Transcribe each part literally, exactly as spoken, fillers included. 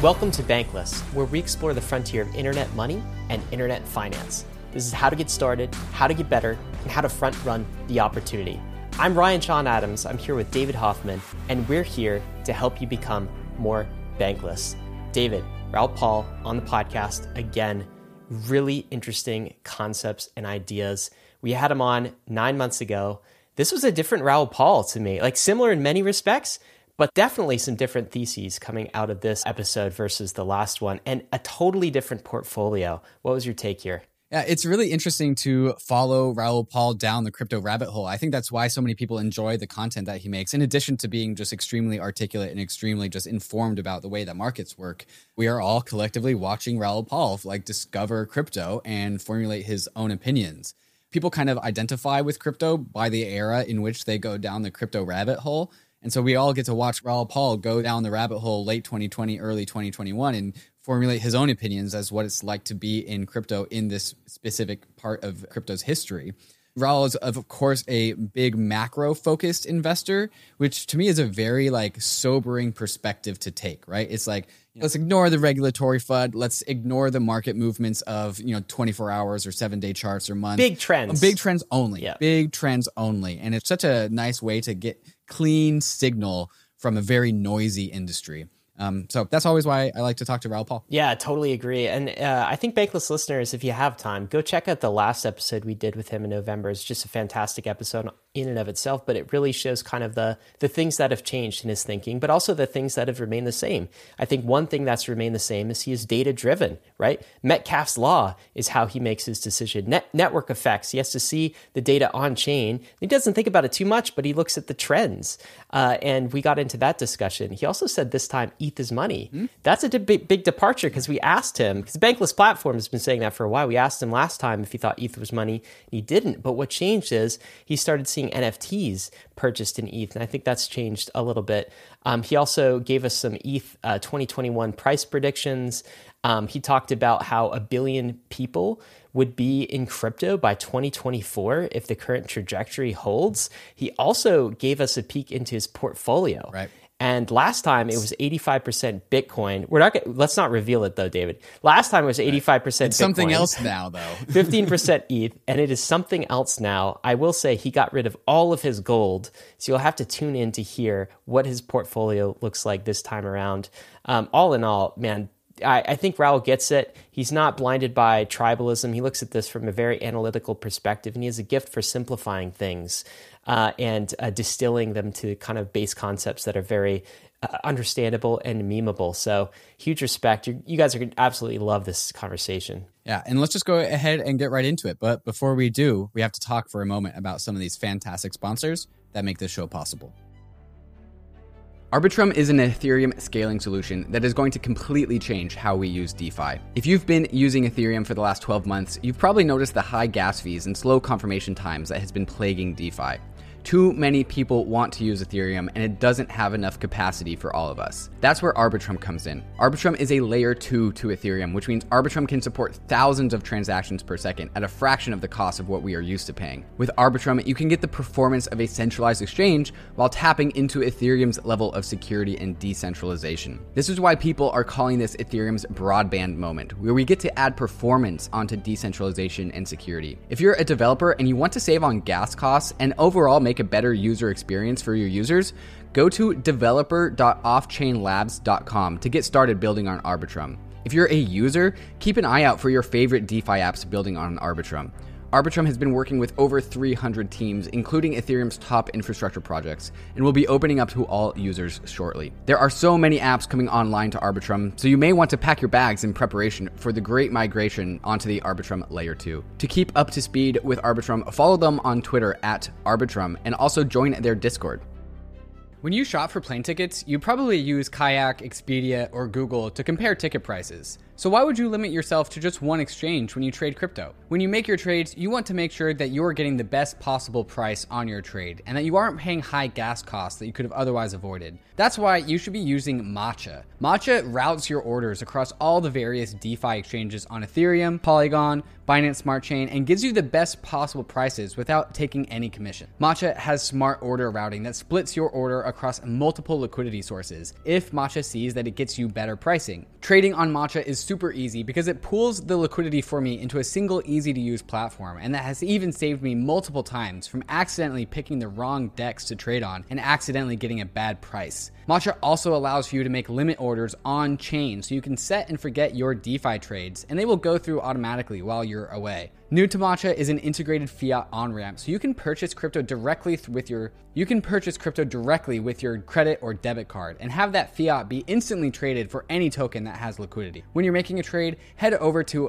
Welcome to Bankless, where we explore the frontier of internet money and internet finance. This is how to get started, how to get better, and how to front run the opportunity. I'm Ryan Sean Adams. I'm here with David Hoffman, and we're here to help you become more bankless. David, Raoul Pal on the podcast again. Really interesting concepts and ideas. We had him on nine months ago. This was a different Raoul Pal to me, like similar in many respects, but definitely some different theses coming out of this episode versus the last one, and a totally different portfolio. What was your take here? Yeah, it's really interesting to follow Raoul Pal down the crypto rabbit hole. I think that's why so many people enjoy the content that he makes. In addition to being just extremely articulate and extremely just informed about the way that markets work, we are all collectively watching Raoul Pal like discover crypto and formulate his own opinions. People kind of identify with crypto by the era in which they go down the crypto rabbit hole. And so we all get to watch Raoul Pal go down the rabbit hole late twenty twenty, early twenty twenty-one and formulate his own opinions as what it's like to be in crypto in this specific part of crypto's history. Raoul is, of course, a big macro-focused investor, which to me is a very like sobering perspective to take, right? It's like, let's ignore the regulatory F U D. Let's ignore the market movements of, you know, twenty-four hours or seven-day charts or months. Big trends. Big trends only. Yeah. Big trends only. And it's such a nice way to get clean signal from a very noisy industry. Um, so that's always why I like to talk to Raoul Pal. Yeah, totally agree. And uh, I think Bankless listeners, if you have time, go check out the last episode we did with him in November. It's just a fantastic episode in and of itself, but it really shows kind of the the things that have changed in his thinking, but also the things that have remained the same. I think one thing that's remained the same is he is data-driven, right? Metcalfe's law is how he makes his decision. Net, network effects, he has to see the data on-chain. He doesn't think about it too much, but he looks at the trends. Uh, and we got into that discussion. He also said this time, E T H is money. Mm-hmm. That's a de- big, big departure because we asked him, because Bankless Platform has been saying that for a while. We asked him last time if he thought E T H was money, and he didn't. But what changed is he started seeing N F Ts purchased in E T H, and I think that's changed a little bit. Um, he also gave us some E T H uh, twenty twenty-one price predictions. Um, he talked about how a billion people would be in crypto by twenty twenty-four if the current trajectory holds. He also gave us a peek into his portfolio. Right. And last time it was eighty-five percent Bitcoin. We're not gonna, let's not reveal it though, David. Last time it was eighty-five percent it's Bitcoin. Something else now though. fifteen percent E T H, and it is something else now. I will say he got rid of all of his gold, so you'll have to tune in to hear what his portfolio looks like this time around. Um, all in all, man, I, I think Raoul gets it. He's not blinded by tribalism. He looks at this from a very analytical perspective, and he has a gift for simplifying things uh, and uh, distilling them to kind of base concepts that are very uh, understandable and memeable. So huge respect. You, you guys are going to absolutely love this conversation. Yeah, and let's just go ahead and get right into it. But before we do, we have to talk for a moment about some of these fantastic sponsors that make this show possible. Arbitrum is an Ethereum scaling solution that is going to completely change how we use DeFi. If you've been using Ethereum for the last twelve months, you've probably noticed the high gas fees and slow confirmation times that has been plaguing DeFi. Too many people want to use Ethereum, and it doesn't have enough capacity for all of us. That's where Arbitrum comes in. Arbitrum is a layer two to Ethereum, which means Arbitrum can support thousands of transactions per second at a fraction of the cost of what we are used to paying. With Arbitrum, you can get the performance of a centralized exchange while tapping into Ethereum's level of security and decentralization. This is why people are calling this Ethereum's broadband moment, where we get to add performance onto decentralization and security. If you're a developer and you want to save on gas costs and overall make a better user experience for your users, go to developer dot off chain labs dot com to get started building on Arbitrum. If you're a user, keep an eye out for your favorite DeFi apps building on Arbitrum. Arbitrum has been working with over three hundred teams, including Ethereum's top infrastructure projects, and will be opening up to all users shortly. There are so many apps coming online to Arbitrum, so you may want to pack your bags in preparation for the great migration onto the Arbitrum Layer two. To keep up to speed with Arbitrum, follow them on Twitter at Arbitrum, and also join their Discord. When you shop for plane tickets, you probably use Kayak, Expedia, or Google to compare ticket prices. So why would you limit yourself to just one exchange when you trade crypto? When you make your trades, you want to make sure that you're getting the best possible price on your trade and that you aren't paying high gas costs that you could have otherwise avoided. That's why you should be using Matcha. Matcha routes your orders across all the various DeFi exchanges on Ethereum, Polygon, Binance Smart Chain, and gives you the best possible prices without taking any commission. Matcha has smart order routing that splits your order across multiple liquidity sources if Matcha sees that it gets you better pricing. Trading on Matcha is super easy because it pools the liquidity for me into a single easy to use platform, and that has even saved me multiple times from accidentally picking the wrong DEX to trade on and accidentally getting a bad price. Matcha also allows for you to make limit orders on chain so you can set and forget your DeFi trades and they will go through automatically while you're away. New to Matcha is an integrated fiat on-ramp, so you can purchase crypto directly with your you can purchase crypto directly with your credit or debit card and have that fiat be instantly traded for any token that has liquidity. When you're making a trade, head over to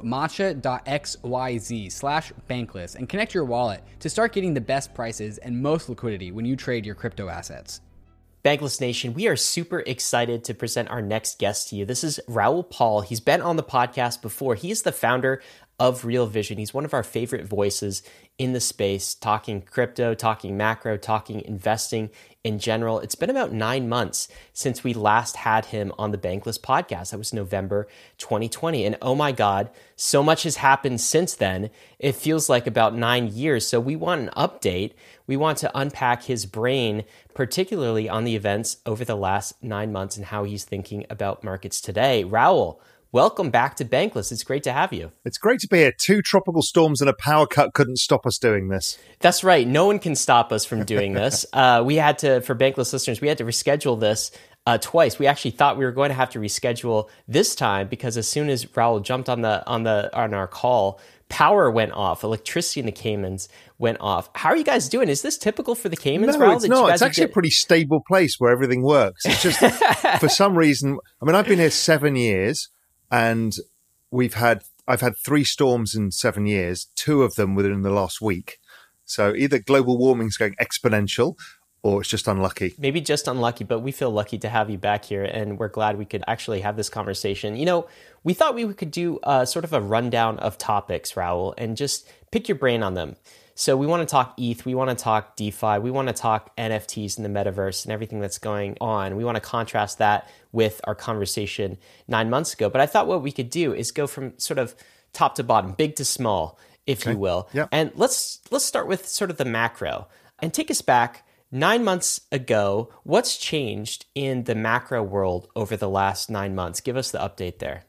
matcha.xyz slash bankless and connect your wallet to start getting the best prices and most liquidity when you trade your crypto assets. Bankless Nation, we are super excited to present our next guest to you. This is Raoul Pal. He's been on the podcast before. He is the founder of Real Vision. He's one of our favorite voices in the space, talking crypto, talking macro, talking investing in general. It's been about nine months since we last had him on the Bankless podcast. That was November twenty twenty. And oh my God, so much has happened since then. It feels like about nine years. So we want an update. We want to unpack his brain, particularly on the events over the last nine months and how he's thinking about markets today. Raoul, welcome back to Bankless. It's great to have you. It's great to be here. Two tropical storms and a power cut couldn't stop us doing this. That's right. No one can stop us from doing this. uh, we had to, for Bankless listeners, we had to reschedule this uh, twice. We actually thought we were going to have to reschedule this time because as soon as Raoul jumped on the on the on our call, power went off. Electricity in the Caymans went off. How are you guys doing? Is this typical for the Caymans, No, Raoul? it's not. It's actually get... a pretty stable place where everything works. It's just, for some reason, I mean, I've been here seven years and we've had, I've had three storms in seven years, two of them within the last week. So either global warming's going exponential or it's just unlucky. Maybe just unlucky, but we feel lucky to have you back here, and we're glad we could actually have this conversation. You know, we thought we could do uh, sort of a rundown of topics, Raoul, and just pick your brain on them. So we want to talk E T H, we want to talk DeFi, we want to talk N F Ts in the metaverse and everything that's going on. We want to contrast that with our conversation nine months ago. But I thought what we could do is go from sort of top to bottom, big to small, if okay. you will. Yep. And let's let's start with sort of the macro and take us back nine months ago. What's changed in the macro world over the last nine months? Give us the update there.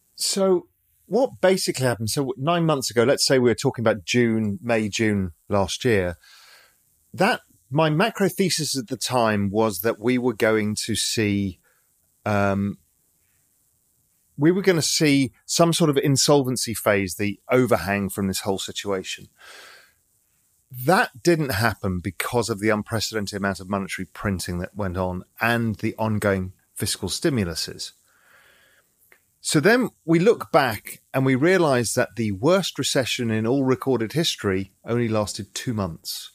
So what basically happened, so nine months ago, let's say we were talking about June, May, June last year, that my macro thesis at the time was that we were going to see, um, we were going to see some sort of insolvency phase, the overhang from this whole situation. That didn't happen because of the unprecedented amount of monetary printing that went on and the ongoing fiscal stimuluses. So then we look back and we realize that the worst recession in all recorded history only lasted two months.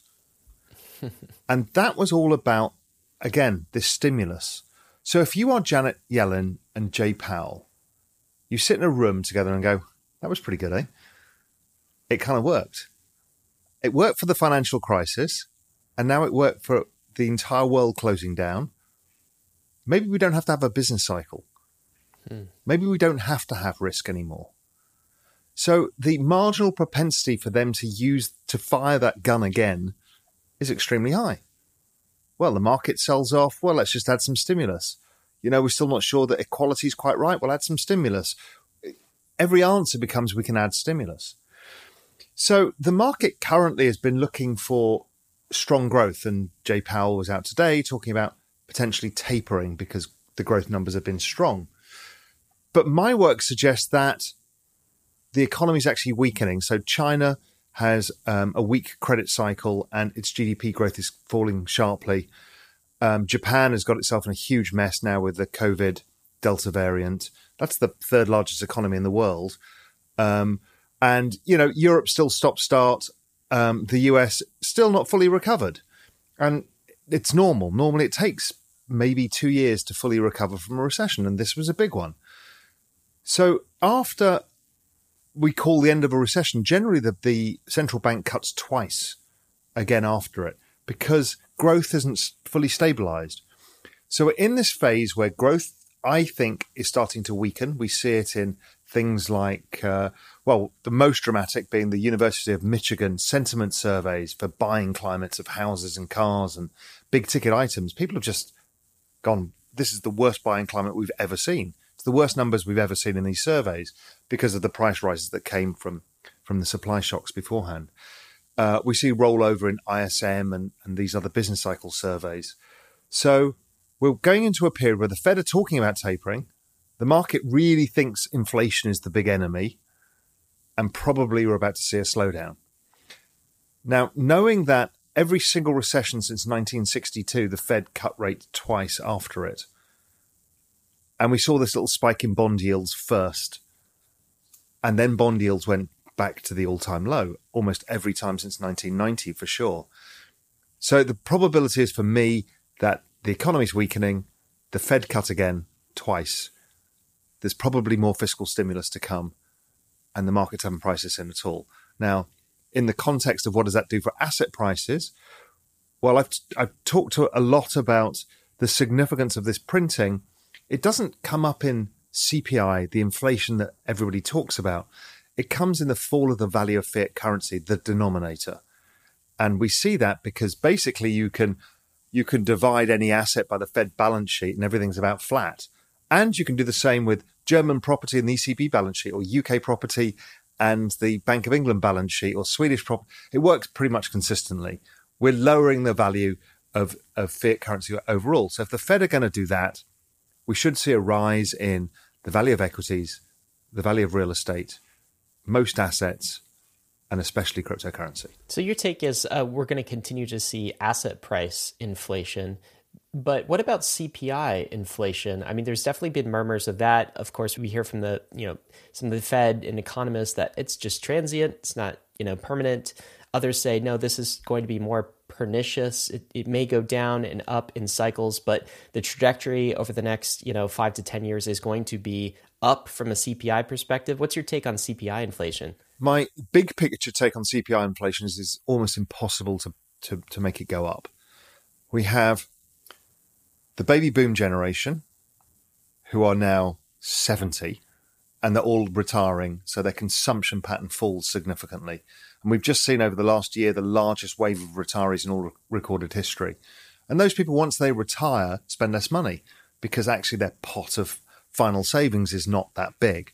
And that was all about, again, this stimulus. So if you are Janet Yellen and Jay Powell, you sit in a room together and go, that was pretty good, eh? It kind of worked. It worked for the financial crisis, and now it worked for the entire world closing down. Maybe we don't have to have a business cycle. Hmm. Maybe we don't have to have risk anymore. So the marginal propensity for them to use, to fire that gun again is extremely high. Well, the market sells off. Well, let's just add some stimulus. You know, we're still not sure that equality is quite right. We'll add some stimulus. Every answer becomes we can add stimulus. So the market currently has been looking for strong growth, and Jay Powell was out today talking about potentially tapering because the growth numbers have been strong. But my work suggests that the economy is actually weakening. So China has um, a weak credit cycle and its G D P growth is falling sharply. Um, Japan has got itself in a huge mess now with the COVID Delta variant. That's the third largest economy in the world. Um, and, you know, Europe still stop-start. Um, the U S still not fully recovered. And it's normal. Normally it takes maybe two years to fully recover from a recession. And this was a big one. So after we call the end of a recession, generally the, the central bank cuts twice again after it because growth isn't fully stabilized. So we're in this phase where growth, I think, is starting to weaken. We see it in things like, uh, well, the most dramatic being the University of Michigan sentiment surveys for buying climates of houses and cars and big ticket items. People have just gone, this is the worst buying climate we've ever seen. It's the worst numbers we've ever seen in these surveys because of the price rises that came from, from the supply shocks beforehand. Uh, we see rollover in I S M and, and these other business cycle surveys. So we're going into a period where the Fed are talking about tapering. The market really thinks inflation is the big enemy, and probably we're about to see a slowdown. Now, knowing that every single recession since nineteen sixty-two, the Fed cut rates twice after it, and we saw this little spike in bond yields first, and then bond yields went back to the all-time low almost every time since nineteen ninety for sure. So the probability is for me that the economy's weakening, the Fed cut again twice. There's probably more fiscal stimulus to come, and the markets haven't priced this in at all. Now, in the context of what does that do for asset prices, well, I've, I've talked to a lot about the significance of this printing. It doesn't come up in C P I, the inflation that everybody talks about. It comes in the fall of the value of fiat currency, the denominator. And we see that because basically you can you can divide any asset by the Fed balance sheet and everything's about flat. And you can do the same with German property and the E C B balance sheet, or U K property and the Bank of England balance sheet, or Swedish property. It works pretty much consistently. We're lowering the value of, of fiat currency overall. So if the Fed are going to do that, we should see a rise in the value of equities, the value of real estate, most assets, and especially cryptocurrency. So your take is uh, we're going to continue to see asset price inflation. But what about C P I inflation? I mean, there's definitely been murmurs of that. Of course, we hear from the, you know, some of the Fed and economists that it's just transient. It's not, you know, permanent. Others say, no, this is going to be more pernicious. It, it may go down and up in cycles, but the trajectory over the next, you know, five to ten years is going to be up from a C P I perspective. What's your take on C P I inflation? My big picture take on C P I inflation is it's almost impossible to, to, to make it go up. We have the baby boom generation, who are now seventy, and they're all retiring, so their consumption pattern falls significantly. And we've just seen over the last year the largest wave of retirees in all recorded history. And those people, once they retire, spend less money because actually their pot of final savings is not that big.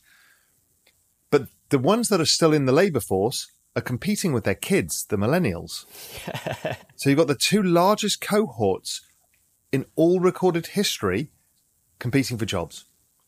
But the ones that are still in the labour force are competing with their kids, the millennials. So you've got the two largest cohorts in all recorded history competing for jobs.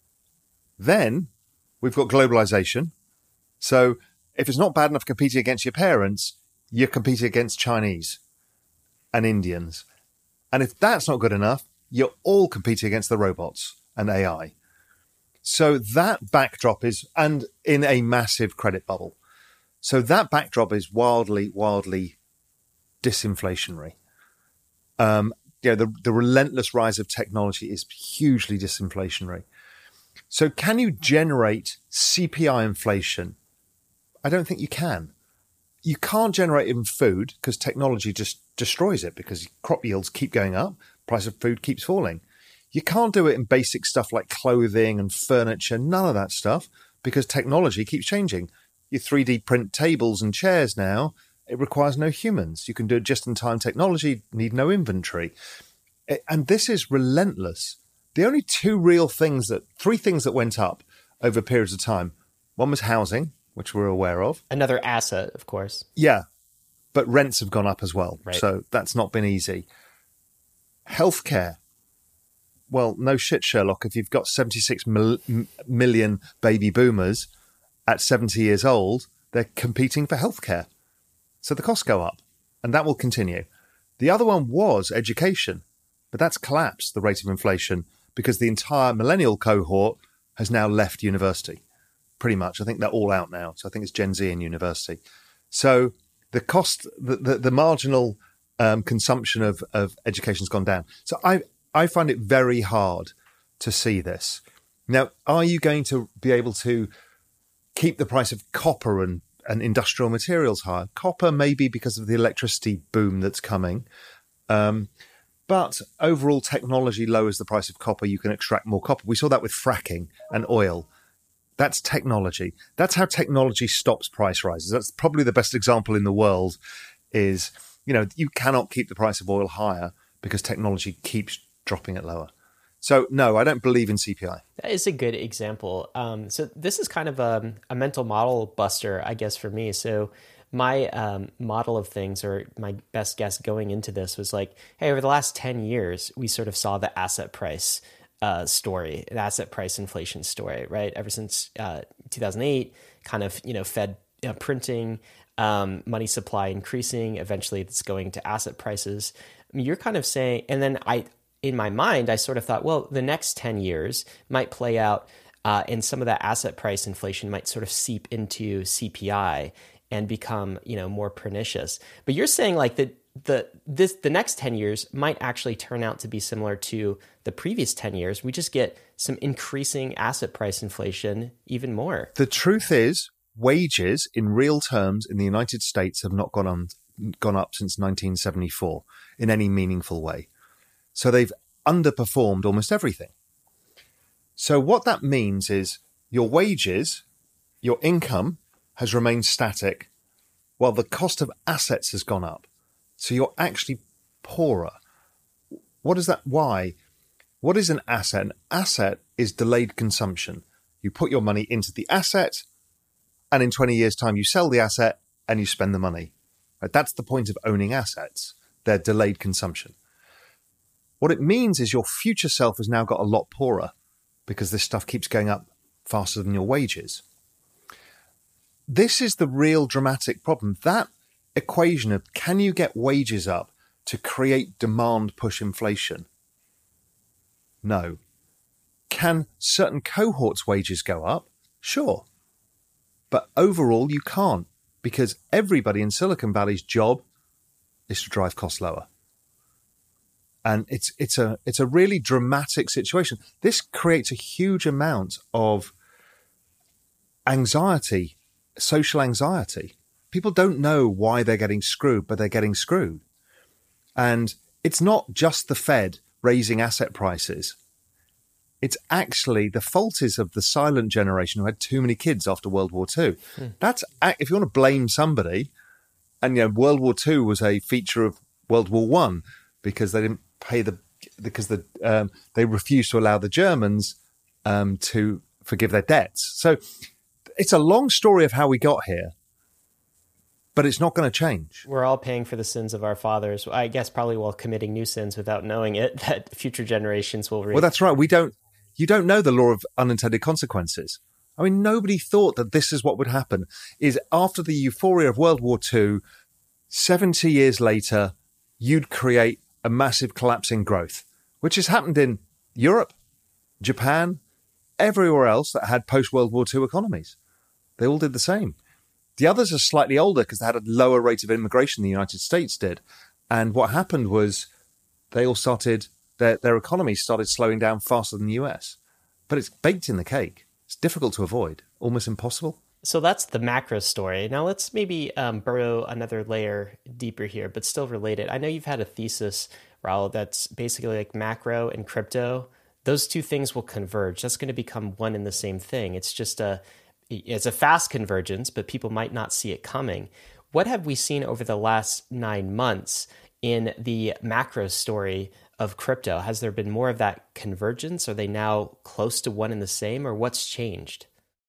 Then we've got globalization. So if it's not bad enough competing against your parents, you're competing against Chinese and Indians. And if that's not good enough, you're all competing against the robots and A I. So that backdrop is, and in a massive credit bubble. So that backdrop is wildly, wildly disinflationary. Um, you know, the, the relentless rise of technology is hugely disinflationary. So can you generate C P I inflation? I don't think you can. You can't generate it in food because technology just destroys it because crop yields keep going up, price of food keeps falling. You can't do it in basic stuff like clothing and furniture, none of that stuff, because technology keeps changing. You three D print tables and chairs now, it requires no humans. You can do it just-in-time technology, need no inventory. And this is relentless. The only two real things that, three things that went up over periods of time, one was housing, which we're aware of. Another asset, of course. Yeah, but rents have gone up as well. Right. So that's not been easy. Healthcare. Well, no shit, Sherlock. If you've got seventy-six mil- million baby boomers at seventy years old, they're competing for healthcare. So the costs go up, and that will continue. The other one was education, but that's collapsed, the rate of inflation, because the entire millennial cohort has now left university. Pretty much. I think they're all out now. So I think it's Gen Z in university. So the cost, the, the, the marginal um, consumption of, of education has gone down. So I, I find it very hard to see this. Now, are you going to be able to keep the price of copper and, and industrial materials higher? Copper, maybe because of the electricity boom that's coming. Um, but overall, technology lowers the price of copper. You can extract more copper. We saw that with fracking and oil. That's technology. That's how technology stops price rises. That's probably the best example in the world is, you know, you cannot keep the price of oil higher because technology keeps dropping it lower. So, no, I don't believe in C P I. That is a good example. Um, so this is kind of a, a mental model buster, I guess, for me. So my um, model of things, or my best guess going into this, was like, hey, over the last ten years, we sort of saw the asset price uh, story, an asset price inflation story, right? Ever since uh, two thousand eight, kind of, you know, Fed uh, printing, um, money supply increasing, eventually it's going to asset prices. I mean, you're kind of saying, and then I, in my mind, I sort of thought, well, the next ten years might play out uh, and some of that asset price inflation might sort of seep into C P I and become, you know, more pernicious. But you're saying like the, the, this, the next ten years might actually turn out to be similar to the previous ten years. We just get some increasing asset price inflation even more. The truth is, wages in real terms in the United States have not gone on, gone up since nineteen seventy-four in any meaningful way. So they've underperformed almost everything. So what that means is your wages, your income has remained static while the cost of assets has gone up. So you're actually poorer. What is that? Why? What is an asset? An asset is delayed consumption. You put your money into the asset, and in twenty years' time, you sell the asset and you spend the money. Right? That's the point of owning assets. They're delayed consumption. What it means is your future self has now got a lot poorer because this stuff keeps going up faster than your wages. This is the real dramatic problem. That equation of can you get wages up to create demand push inflation? No. Can certain cohorts' wages go up? Sure. But overall, you can't because everybody in Silicon Valley's job is to drive costs lower. And it's it's a it's a really dramatic situation. This creates a huge amount of anxiety, social anxiety. People don't know why they're getting screwed, but they're getting screwed. And it's not just the Fed raising asset prices. It's actually the fault is of the silent generation who had too many kids after World War Two. Hmm. That's if you want to blame somebody, and you know World War Two was a feature of World War One because they didn't pay the because the um, they refused to allow the Germans um, to forgive their debts. So it's a long story of how we got here, but it's not going to change. We're all paying for the sins of our fathers. I guess probably while committing new sins without knowing it, that future generations will. Re- well, that's right. We don't. You don't know the law of unintended consequences. I mean, nobody thought that this is what would happen. Is after the euphoria of World War Two, seventy years later, you'd create a massive collapse in growth, which has happened in Europe, Japan, everywhere else that had post-World War Two economies. They all did the same. The others are slightly older because they had a lower rate of immigration than the United States did. And what happened was they all started, their, their economies started slowing down faster than the U S. But it's baked in the cake. It's difficult to avoid, almost impossible. So that's the macro story. Now let's maybe um, burrow another layer deeper here, but still related. I know you've had a thesis, Raul, that's basically like macro and crypto. Those two things will converge. That's going to become one and the same thing. It's just a, it's a fast convergence, but people might not see it coming. What have we seen over the last nine months in the macro story of crypto? Has there been more of that convergence? Are they now close to one and the same, or what's changed?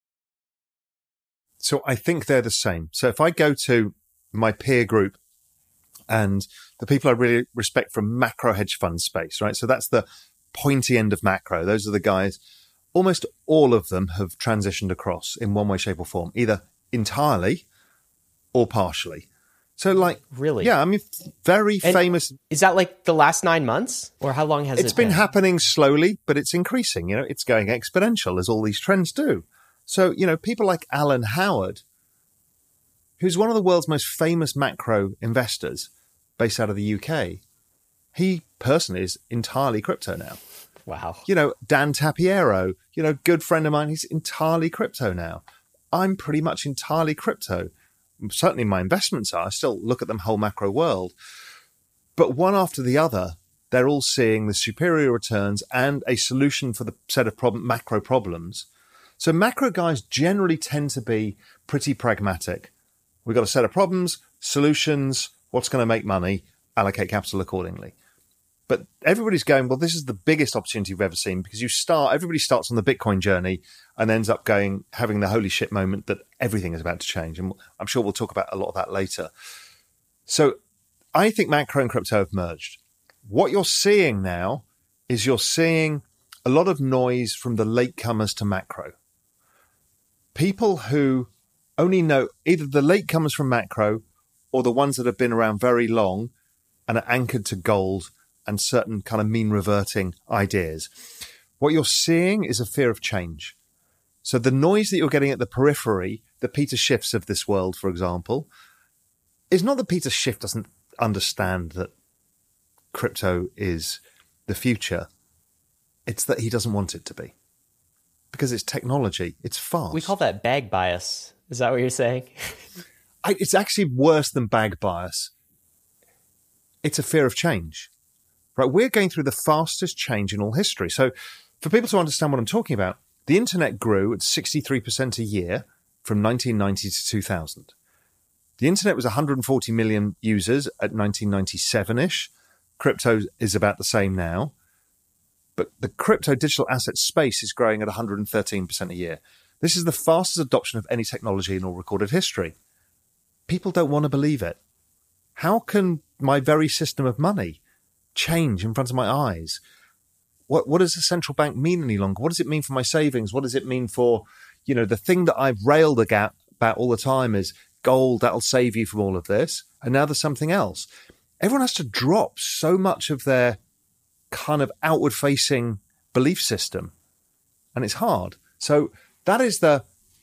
So I think they're the same. So if I go to my peer group and the people I really respect from macro hedge fund space, right? So that's the pointy end of macro. Those are the guys, almost all of them have transitioned across in one way, shape or form, either entirely or partially. So like, really? Yeah, I mean, very and famous. Is that like the last nine months or how long has it's it been? been? It's been happening slowly, but it's increasing. You know, it's going exponential as all these trends do. So, you know, people like Alan Howard, who's one of the world's most famous macro investors based out of the U K, he personally is entirely crypto now. Wow. You know, Dan Tapiero, you know, good friend of mine, he's entirely crypto now. I'm pretty much entirely crypto. Certainly my investments are. I still look at them whole macro world. But one after the other, they're all seeing the superior returns and a solution for the set of problem, macro problems. So macro guys generally tend to be pretty pragmatic. We've got a set of problems, solutions, what's going to make money, allocate capital accordingly. But everybody's going, well, this is the biggest opportunity we've ever seen, because you start, everybody starts on the Bitcoin journey and ends up going, having the holy shit moment that everything is about to change. And I'm sure we'll talk about a lot of that later. So I think macro and crypto have merged. What you're seeing now is you're seeing a lot of noise from the latecomers to macro. People who only know either the latecomers from macro or the ones that have been around very long and are anchored to gold and certain kind of mean reverting ideas. What you're seeing is a fear of change. So the noise that you're getting at the periphery, the Peter Schiffs of this world, for example, is not that Peter Schiff doesn't understand that crypto is the future. It's that he doesn't want it to be. Because it's technology. It's fast. We call that bag bias. Is that what you're saying? I, it's actually worse than bag bias. It's a fear of change. Right? We're going through the fastest change in all history. So for people to understand what I'm talking about, the internet grew at sixty-three percent a year from nineteen ninety to two thousand. The internet was one hundred forty million users at nineteen ninety-seven-ish. Crypto is about the same now. But the crypto digital asset space is growing at one hundred thirteen percent a year. This is the fastest adoption of any technology in all recorded history. People don't want to believe it. How can my very system of money change in front of my eyes? What what does a central bank mean any longer? What does it mean for my savings? What does it mean for, you know, the thing that I've railed about all the time is gold, that'll save you from all of this. And now there's something else. Everyone has to drop so much of their kind of outward facing belief system. And it's hard. So that is the,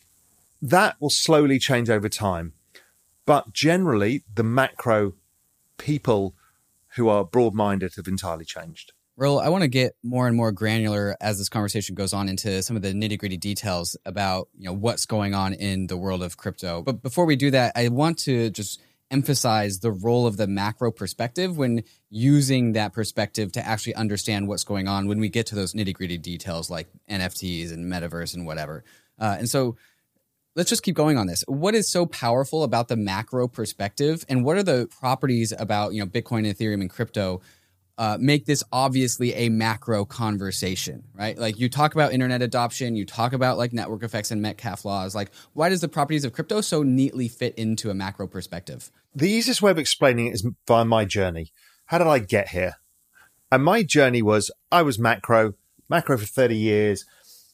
that will slowly change over time. But generally, the macro people who are broad-minded have entirely changed. Raul, I want to get more and more granular as this conversation goes on into some of the nitty-gritty details about, you know, what's going on in the world of crypto. But before we do that, I want to just emphasize the role of the macro perspective when using that perspective to actually understand what's going on when we get to those nitty-gritty details like N F Ts and metaverse and whatever. Uh, and so let's just keep going on this. What is so powerful about the macro perspective, and what are the properties about, you know, Bitcoin, Ethereum, and crypto uh, make this obviously a macro conversation, right? Like you talk about internet adoption, you talk about like network effects and Metcalfe laws. Like, why does the properties of crypto so neatly fit into a macro perspective? The easiest way of explaining it is via my journey. How did I get here? And my journey was, I was macro, macro for thirty years.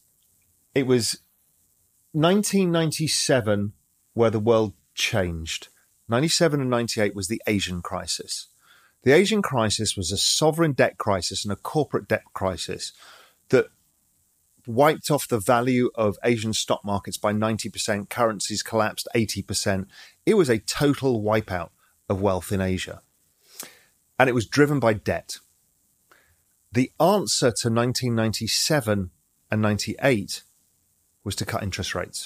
It was nineteen ninety-seven where the world changed. ninety-seven and ninety-eight was the Asian crisis. The Asian crisis was a sovereign debt crisis and a corporate debt crisis that wiped off the value of Asian stock markets by ninety percent. Currencies collapsed eighty percent. It was a total wipeout of wealth in Asia. And it was driven by debt. The answer to nineteen ninety-seven and ninety-eight was to cut interest rates.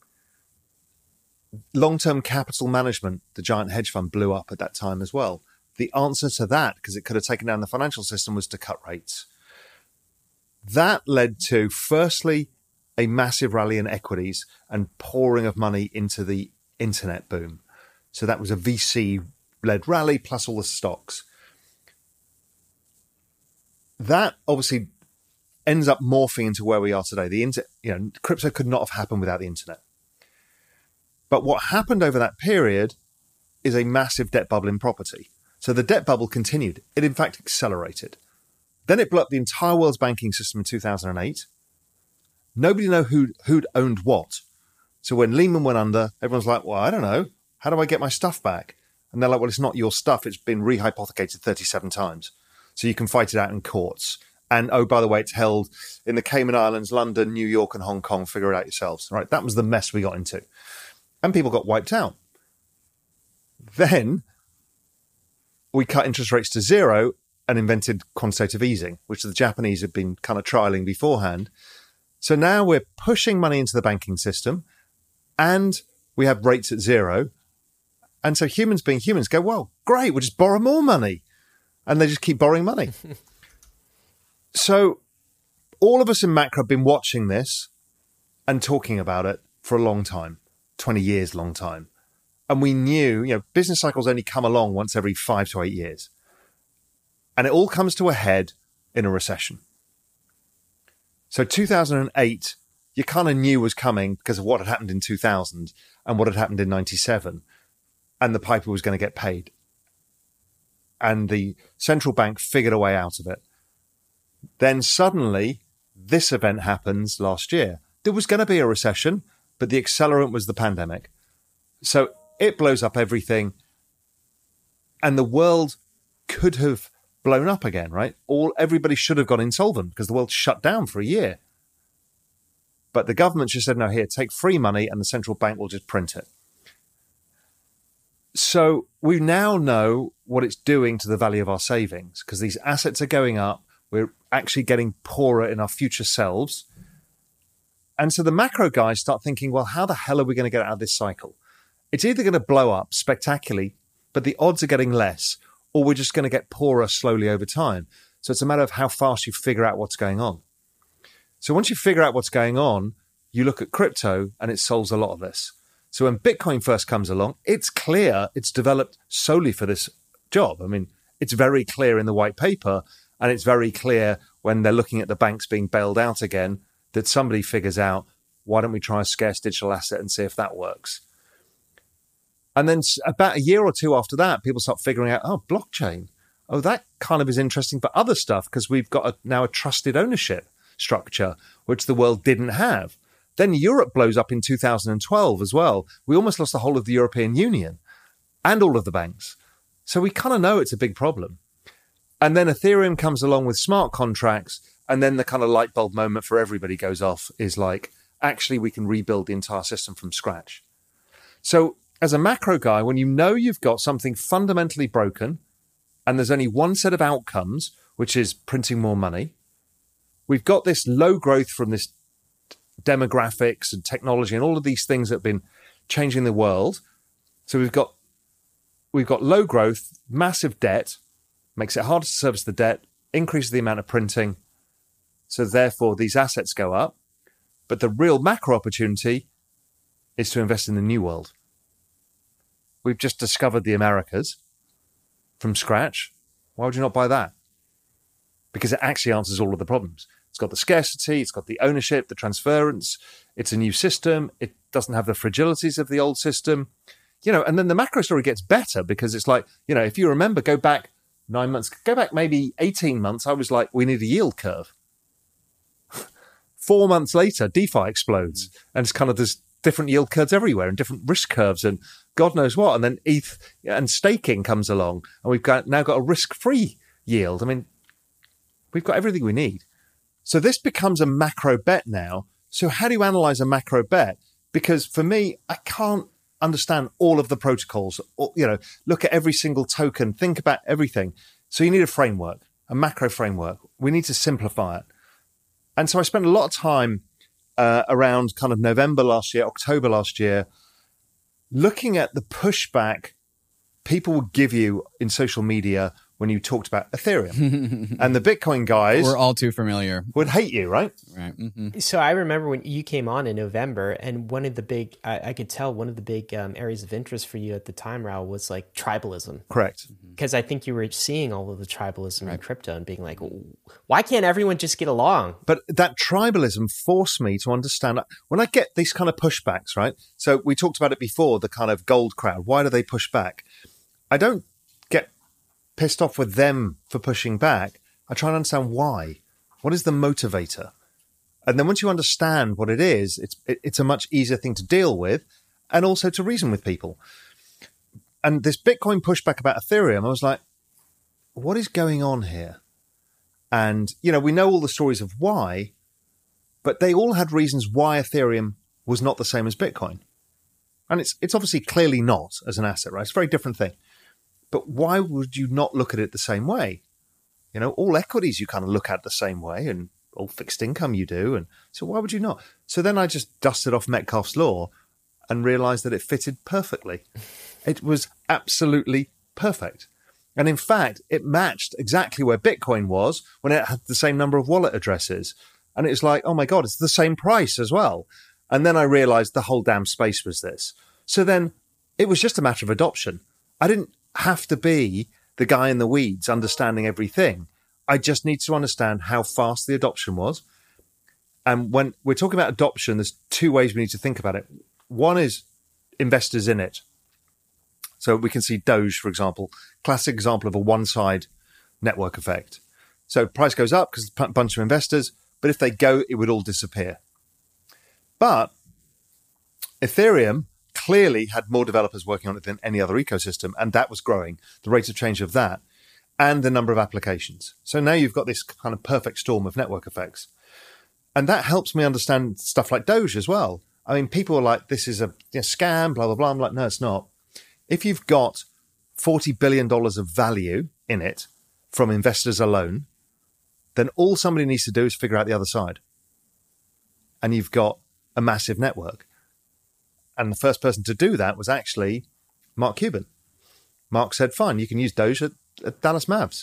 Long-term capital management, the giant hedge fund, blew up at that time as well. The answer to that, because it could have taken down the financial system, was to cut rates. That led to, firstly, a massive rally in equities and pouring of money into the internet boom. So that was a V C-led rally plus all the stocks. That obviously ends up morphing into where we are today. The inter- you know, crypto could not have happened without the internet. But what happened over that period is a massive debt bubble in property. So the debt bubble continued. It, in fact, accelerated. Then it blew up the entire world's banking system in two thousand eight. Nobody knew who, who'd owned what. So when Lehman went under, everyone's like, well, I don't know. How do I get my stuff back? And they're like, well, it's not your stuff. It's been rehypothecated thirty-seven times. So you can fight it out in courts. And, oh, by the way, it's held in the Cayman Islands, London, New York, and Hong Kong. Figure it out yourselves. Right? That was the mess we got into. And people got wiped out. Then we cut interest rates to zero and invented quantitative easing, which the Japanese had been kind of trialing beforehand. So now we're pushing money into the banking system and we have rates at zero. And so humans being humans go, well, great, we'll just borrow more money. And they just keep borrowing money. So all of us in macro have been watching this and talking about it for a long time, twenty years, long time. And we knew, you know, business cycles only come along once every five to eight years. And it all comes to a head in a recession. So two thousand eight, you kind of knew was coming because of what had happened in two thousand and what had happened in ninety-seven. And the piper was going to get paid. And the central bank figured a way out of it. Then suddenly, this event happens last year. There was going to be a recession, but the accelerant was the pandemic. So it blows up everything. And the world could have blown up again, right? All everybody should have gone insolvent because the world shut down for a year. But the government just said, no, here, take free money and the central bank will just print it. So we now know what it's doing to the value of our savings because these assets are going up. We're actually getting poorer in our future selves. And so the macro guys start thinking, well, how the hell are we going to get out of this cycle? It's either going to blow up spectacularly, but the odds are getting less, or we're just going to get poorer slowly over time. So it's a matter of how fast you figure out what's going on. So once you figure out what's going on, you look at crypto and it solves a lot of this. So when Bitcoin first comes along, it's clear it's developed solely for this job. I mean, it's very clear in the white paper, and it's very clear when they're looking at the banks being bailed out again that somebody figures out, why don't we try a scarce digital asset and see if that works? And then about a year or two after that, people start figuring out, oh, blockchain. Oh, that kind of is interesting for other stuff because we've got a, now a trusted ownership structure, which the world didn't have. Then Europe blows up in two thousand twelve as well. We almost lost the whole of the European Union and all of the banks. So we kind of know it's a big problem. And then Ethereum comes along with smart contracts, and then the kind of light bulb moment for everybody goes off is like, actually, we can rebuild the entire system from scratch. So as a macro guy, when you know you've got something fundamentally broken and there's only one set of outcomes, which is printing more money, we've got this low growth from this demographics and technology and all of these things that have been changing the world. So we've got we've got low growth, massive debt, makes it harder to service the debt, increases the amount of printing. So therefore, these assets go up. But the real macro opportunity is to invest in the new world. We've just discovered the Americas from scratch. Why would you not buy that? Because it actually answers all of the problems. It's got the scarcity, it's got the ownership, the transference. It's a new system. It doesn't have the fragilities of the old system. You know, and then the macro story gets better because it's like, you know, if you remember, go back nine months, go back maybe eighteen months, I was like, we need a yield curve. Four months later, DeFi explodes. And it's kind of there's different yield curves everywhere and different risk curves and God knows what. And then E T H and staking comes along and we've got now got a risk-free yield. I mean, we've got everything we need. So this becomes a macro bet now. So how do you analyze a macro bet? Because for me, I can't understand all of the protocols, or, you know, look at every single token, think about everything. So you need a framework, a macro framework. We need to simplify it. And so I spent a lot of time uh, around kind of November last year, October last year, looking at the pushback people would give you in social media when you talked about Ethereum. And the Bitcoin guys... We're all too familiar. ...would hate you, right? Right. Mm-hmm. So I remember when you came on in November, and one of the big... I, I could tell one of the big um, areas of interest for you at the time, Raul, was like tribalism. Correct. Because I think you were seeing all of the tribalism right. in crypto and being like, why can't everyone just get along? But that tribalism forced me to understand... When I get these kind of pushbacks, right? So we talked about it before, the kind of gold crowd. Why do they push back? I don't get pissed off with them for pushing back. I try and understand why. What is the motivator? And then once you understand what it is, it's it, it's a much easier thing to deal with and also to reason with people. And this Bitcoin pushback about Ethereum, I was like, what is going on here? And, you know, we know all the stories of why, but they all had reasons why Ethereum was not the same as Bitcoin. And it's it's obviously clearly not as an asset, right? It's a very different thing. But why would you not look at it the same way? You know, all equities you kind of look at the same way, and all fixed income you do. And so why would you not? So then I just dusted off Metcalfe's law and realized that it fitted perfectly. It was absolutely perfect. And in fact, it matched exactly where Bitcoin was when it had the same number of wallet addresses. And it's like, oh my God, it's the same price as well. And then I realized the whole damn space was this. So then it was just a matter of adoption. I didn't have to be the guy in the weeds understanding everything. I just need to understand how fast the adoption was. And when we're talking about adoption, there's two ways we need to think about it. One is investors in it. So we can see Doge, for example, classic example of a one-side network effect. So price goes up because it's a bunch of investors, but if they go, it would all disappear. But Ethereum clearly had more developers working on it than any other ecosystem, and that was growing, the rate of change of that, and the number of applications. So now you've got this kind of perfect storm of network effects. And that helps me understand stuff like Doge as well. I mean, people are like, this is a you know, scam, blah, blah, blah. I'm like, no, it's not. If you've got forty billion dollars of value in it from investors alone, then all somebody needs to do is figure out the other side. And you've got a massive network. And the first person to do that was actually Mark Cuban. Mark said, fine, you can use Doge at, at Dallas Mavs.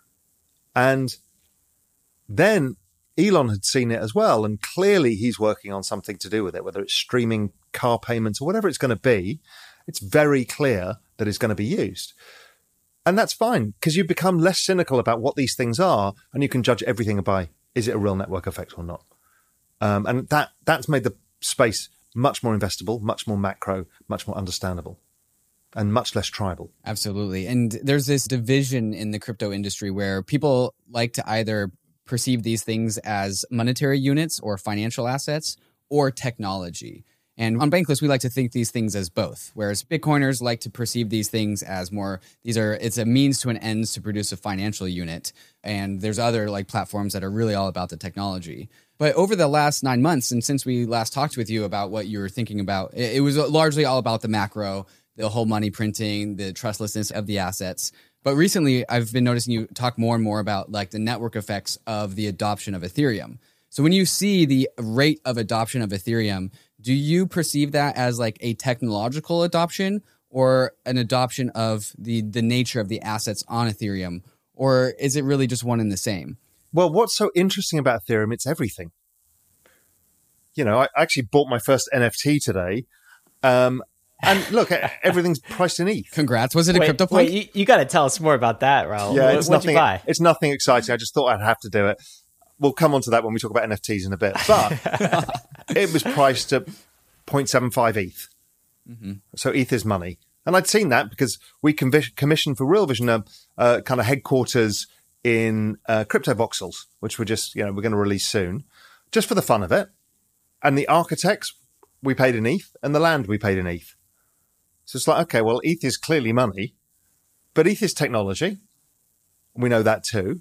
And then Elon had seen it as well. And clearly he's working on something to do with it, whether it's streaming car payments or whatever it's going to be. It's very clear that it's going to be used. And that's fine because you become less cynical about what these things are and you can judge everything by, is it a real network effect or not? Um, and that that's made the space much more investable, much more macro, much more understandable, and much less tribal. Absolutely. And there's this division in the crypto industry where people like to either perceive these things as monetary units or financial assets or technology. And on Bankless, we like to think these things as both, whereas Bitcoiners like to perceive these things as more, these are, it's a means to an end to produce a financial unit. And there's other like platforms that are really all about the technology. But over the last nine months, and since we last talked with you about what you were thinking about, it, it was largely all about the macro, the whole money printing, the trustlessness of the assets. But recently, I've been noticing you talk more and more about like the network effects of the adoption of Ethereum. So when you see the rate of adoption of Ethereum, do you perceive that as like a technological adoption or an adoption of the, the nature of the assets on Ethereum? Or is it really just one and the same? Well, what's so interesting about Ethereum, it's everything. You know, I actually bought my first N F T today. Um, and look, everything's priced in E T H. Congrats. Was it a wait, CryptoPunk? Wait, you, you got to tell us more about that, Raul. Yeah, what, it's what'd nothing, you buy? It's nothing exciting. I just thought I'd have to do it. We'll come on to that when we talk about N F Ts in a bit. But it was priced at zero point seven five E T H. Mm-hmm. So E T H is money. And I'd seen that because we conv- commissioned for Real Vision a uh, kind of headquarters in uh, Crypto Voxels, which we're just, you know, we're going to release soon, just for the fun of it. And the architects, we paid in E T H, and the land we paid in E T H. So it's like, okay, well, E T H is clearly money, but E T H is technology. We know that too.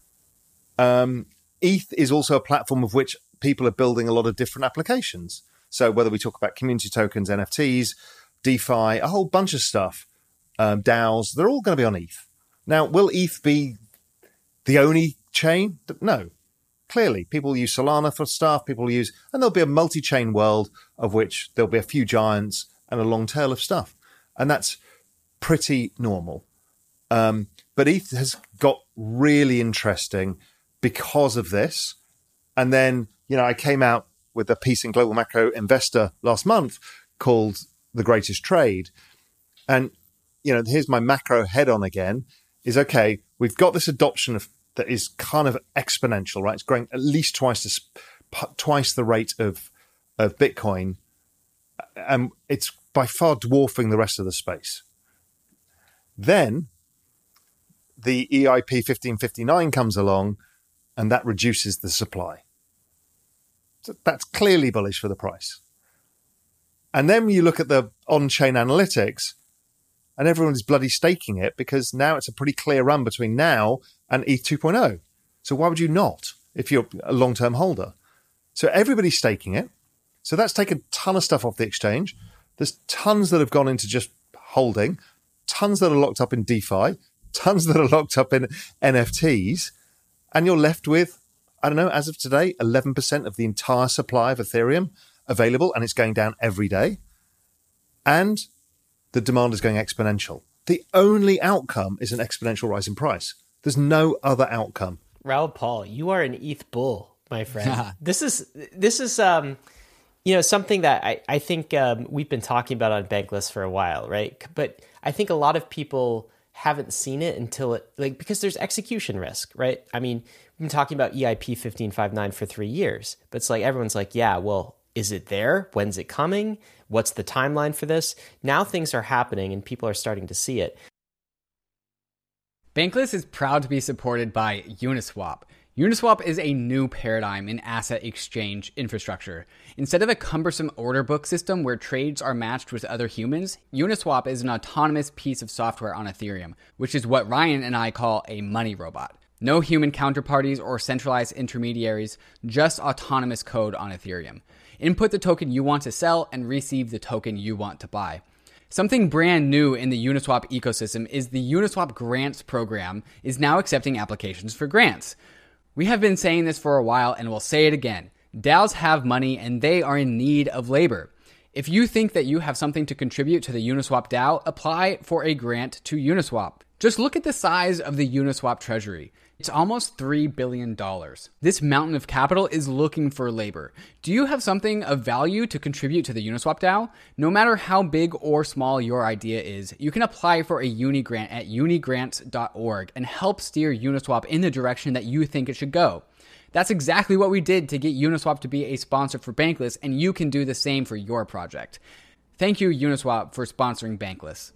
Um, E T H is also a platform of which people are building a lot of different applications. So whether we talk about community tokens, N F Ts, DeFi, a whole bunch of stuff, um, DAOs, they're all going to be on E T H. Now, will E T H be the only chain? No. Clearly, people use Solana for stuff, people use, and there'll be a multi-chain world of which there'll be a few giants and a long tail of stuff. And that's pretty normal. Um, but E T H has got really interesting because of this. And then, you know, I came out with a piece in Global Macro Investor last month called The Greatest Trade. And, you know, here's my macro head on again is, okay, we've got this adoption of that is kind of exponential, right? It's growing at least twice the, twice the rate of, of Bitcoin. And it's by far dwarfing the rest of the space. Then the E I P fifteen fifty-nine comes along and that reduces the supply. So that's clearly bullish for the price. And then you look at the on-chain analytics and everyone's bloody staking it because now it's a pretty clear run between now and E T H two point oh. So why would you not if you're a long-term holder? So everybody's staking it. So that's taken a ton of stuff off the exchange. There's tons that have gone into just holding, tons that are locked up in DeFi, tons that are locked up in N F Ts, and you're left with I don't know, as of today, eleven percent of the entire supply of Ethereum available, and it's going down every day. And the demand is going exponential. The only outcome is an exponential rise in price. There's no other outcome. Raoul Pal, you are an E T H bull, my friend. this is this is um, you know, something that I I think um, we've been talking about on Bankless for a while, right? But I think a lot of people haven't seen it until it like because there's execution risk, right? I mean, we've been talking about E I P fifteen fifty-nine for three years, but it's like everyone's like, yeah, well, is it there? When's it coming? What's the timeline for this? Now things are happening and people are starting to see it. Bankless is proud to be supported by Uniswap. Uniswap is a new paradigm in asset exchange infrastructure. Instead of a cumbersome order book system where trades are matched with other humans, Uniswap is an autonomous piece of software on Ethereum, which is what Ryan and I call a money robot. No human counterparties or centralized intermediaries, just autonomous code on Ethereum. Input the token you want to sell and receive the token you want to buy. Something brand new in the Uniswap ecosystem is the Uniswap Grants program is now accepting applications for grants. We have been saying this for a while and we'll say it again. DAOs have money and they are in need of labor. If you think that you have something to contribute to the Uniswap DAO, apply for a grant to Uniswap. Just look at the size of the Uniswap treasury. It's almost three billion dollars. This mountain of capital is looking for labor. Do you have something of value to contribute to the Uniswap DAO? No matter how big or small your idea is, you can apply for a uni grant at unigrants dot org and help steer Uniswap in the direction that you think it should go. That's exactly what we did to get Uniswap to be a sponsor for Bankless, and you can do the same for your project. Thank you, Uniswap, for sponsoring Bankless.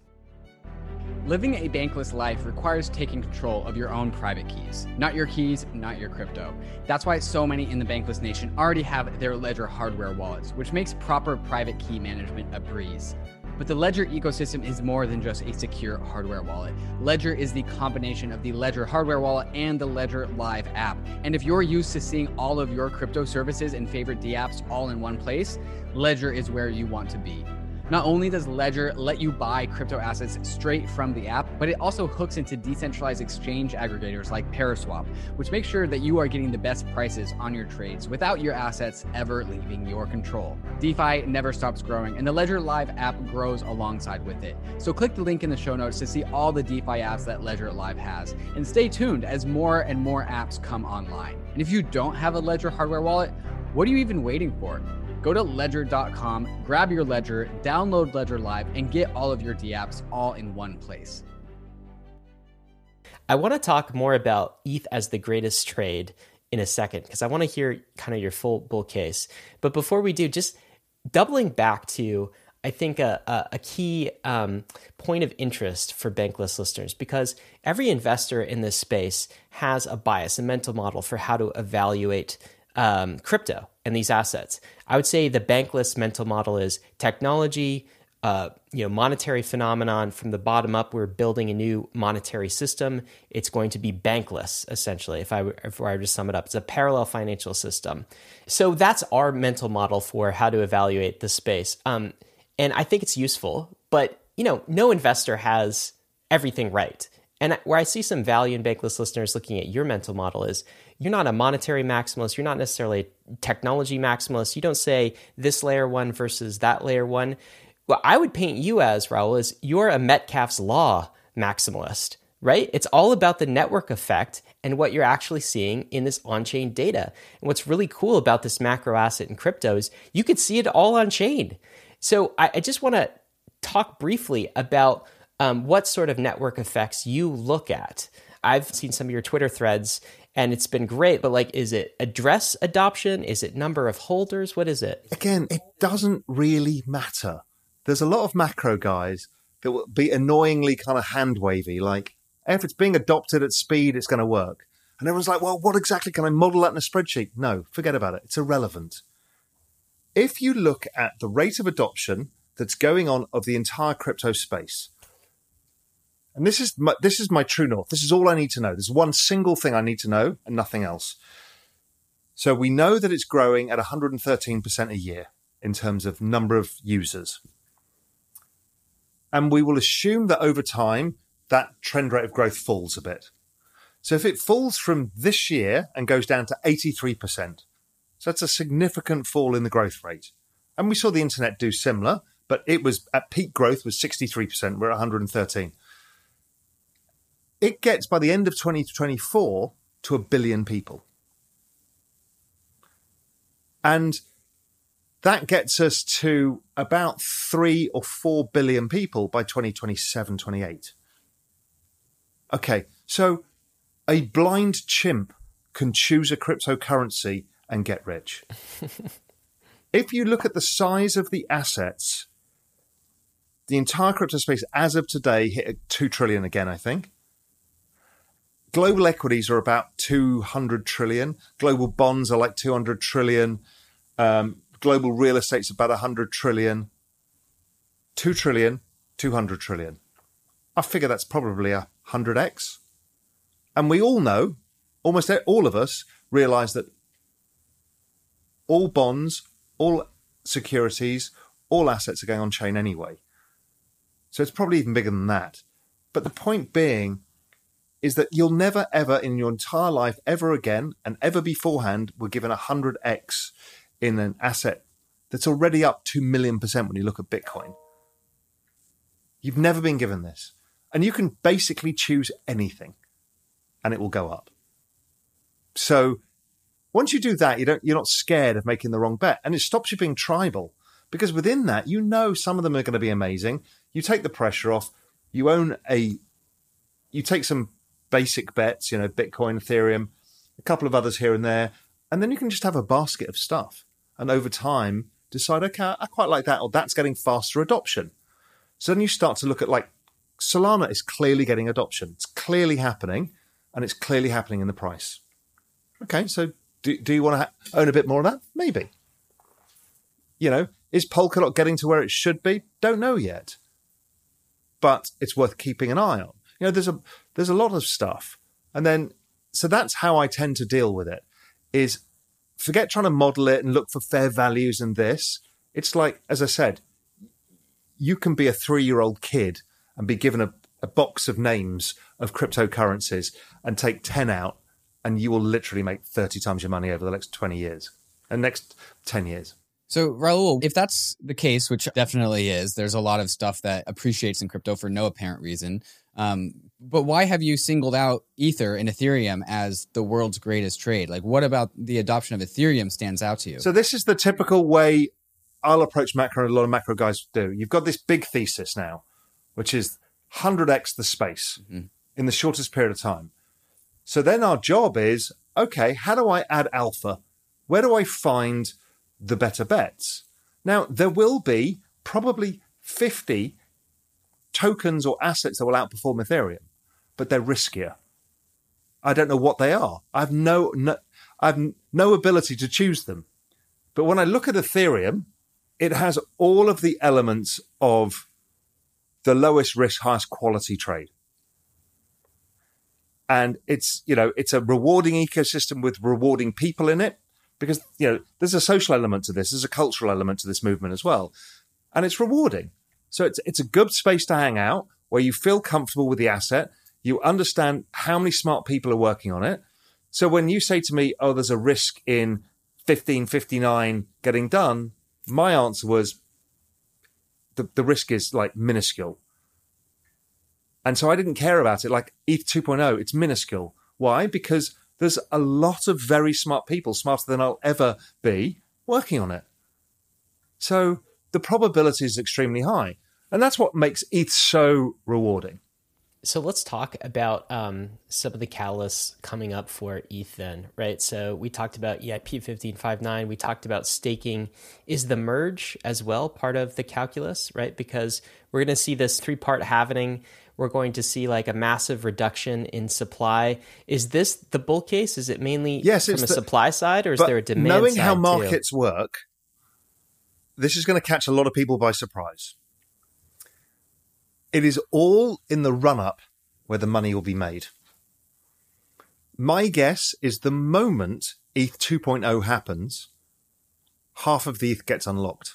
Living a bankless life requires taking control of your own private keys. Not your keys, not your crypto. That's why so many in the Bankless Nation already have their Ledger hardware wallets, which makes proper private key management a breeze. But the Ledger ecosystem is more than just a secure hardware wallet. Ledger is the combination of the Ledger hardware wallet and the Ledger Live app. And if you're used to seeing all of your crypto services and favorite dApps all in one place, Ledger is where you want to be. Not only does Ledger let you buy crypto assets straight from the app, but it also hooks into decentralized exchange aggregators like Paraswap, which makes sure that you are getting the best prices on your trades without your assets ever leaving your control. DeFi never stops growing, and the Ledger Live app grows alongside with it. So click the link in the show notes to see all the DeFi apps that Ledger Live has, and stay tuned as more and more apps come online. And if you don't have a Ledger hardware wallet, what are you even waiting for? Go to ledger dot com, grab your Ledger, download Ledger Live, and get all of your dApps all in one place. I want to talk more about E T H as the greatest trade in a second, because I want to hear kind of your full bull case. But before we do, just doubling back to, I think, a, a, a key um, point of interest for Bankless listeners, because every investor in this space has a bias, a mental model for how to evaluate um, crypto and these assets. I would say the Bankless mental model is technology, uh, you know, monetary phenomenon. From the bottom up, we're building a new monetary system. It's going to be bankless, essentially, if I were, if I were to sum it up. It's a parallel financial system. So that's our mental model for how to evaluate the space. Um, and I think it's useful, but, you know, no investor has everything right. And where I see some value in Bankless listeners looking at your mental model is you're not a monetary maximalist. You're not necessarily a technology maximalist. You don't say this layer one versus that layer one. What I would paint you as, Raoul, is you're a Metcalfe's law maximalist, right? It's all about the network effect and what you're actually seeing in this on-chain data. And what's really cool about this macro asset in crypto is you could see it all on-chain. So I, I just want to talk briefly about um, what sort of network effects you look at. I've seen some of your Twitter threads and it's been great, but like, is it address adoption? Is it number of holders? What is it? Again, it doesn't really matter. There's a lot of macro guys that will be annoyingly kind of hand-wavy, like, if it's being adopted at speed, it's going to work. And everyone's like, well, what exactly can I model that in a spreadsheet? No, forget about it. It's irrelevant. If you look at the rate of adoption that's going on of the entire crypto space, and this is my, this is my true north. This is all I need to know. There's one single thing I need to know and nothing else. So we know that it's growing at one hundred thirteen percent a year in terms of number of users. And we will assume that over time, that trend rate of growth falls a bit. So if it falls from this year and goes down to eighty-three percent, so that's a significant fall in the growth rate. And we saw the internet do similar, but it was at peak growth was sixty-three percent. We're at one hundred thirteen. It gets by the end of twenty twenty-four to a billion people. And that gets us to about three or four billion people by twenty twenty-seven, twenty-eight. Okay, so a blind chimp can choose a cryptocurrency and get rich. If you look at the size of the assets, the entire crypto space as of today hit two trillion again, I think. Global equities are about two hundred trillion. Global bonds are like two hundred trillion. Um, global real estate's about one hundred trillion. two trillion, two hundred trillion. I figure that's probably a one hundred x. And we all know, almost all of us realize that all bonds, all securities, all assets are going on chain anyway. So it's probably even bigger than that. But the point being is that you'll never, ever in your entire life, ever again, and ever beforehand, were given one hundred x in an asset that's already up two million percent when you look at Bitcoin. You've never been given this. And you can basically choose anything and it will go up. So once you do that, you don't, you're not scared of making the wrong bet. And it stops you being tribal, because within that, you know some of them are going to be amazing. You take the pressure off. You own a, you take some basic bets, you know, Bitcoin, Ethereum, a couple of others here and there, and then you can just have a basket of stuff. And over time, decide, okay, I quite like that, or that's getting faster adoption. So then you start to look at, like, Solana is clearly getting adoption. It's clearly happening, and it's clearly happening in the price. Okay, so do, do you want to ha- own a bit more of that? Maybe. You know, is Polkadot getting to where it should be? Don't know yet. But it's worth keeping an eye on. You know, there's a there's a lot of stuff. And then, so that's how I tend to deal with it, is forget trying to model it and look for fair values and this. It's like, as I said, you can be a three-year-old kid and be given a, a box of names of cryptocurrencies and take ten out, and you will literally make thirty times your money over the next twenty years and next ten years. So, Raul, if that's the case, which definitely is, there's a lot of stuff that appreciates in crypto for no apparent reason. Um, but why have you singled out Ether and Ethereum as the world's greatest trade? Like, what about the adoption of Ethereum stands out to you? So this is the typical way I'll approach macro, and a lot of macro guys do. You've got this big thesis now, which is one hundred x the space mm-hmm. in the shortest period of time. So then our job is, okay, how do I add alpha? Where do I find the better bets? Now, there will be probably fifty tokens or assets that will outperform Ethereum, but they're riskier. I don't know what they are. I have no, no, I have no ability to choose them. But when I look at Ethereum, it has all of the elements of the lowest risk, highest quality trade. And it's, you know, it's a rewarding ecosystem with rewarding people in it, because, you know, there's a social element to this. There's a cultural element to this movement as well. And it's rewarding. So it's it's a good space to hang out where you feel comfortable with the asset. You understand how many smart people are working on it. So when you say to me, oh, there's a risk in fifteen fifty-nine getting done, my answer was the, the risk is like minuscule. And so I didn't care about it. Like E T H two point oh, it's minuscule. Why? Because there's a lot of very smart people, smarter than I'll ever be, working on it. So the probability is extremely high. And that's what makes E T H so rewarding. So let's talk about um, some of the catalysts coming up for E T H then, right? So we talked about E I P fifteen fifty-nine. We talked about staking. Is the merge as well part of the calculus, right? Because we're going to see this three-part halvening. We're going to see like a massive reduction in supply. Is this the bull case? Is it mainly yes, from a the, supply side, or is there a demand side? Knowing how too? markets work, this is going to catch a lot of people by surprise. It is all in the run-up where the money will be made. My guess is the moment E T H two point oh happens, half of the E T H gets unlocked.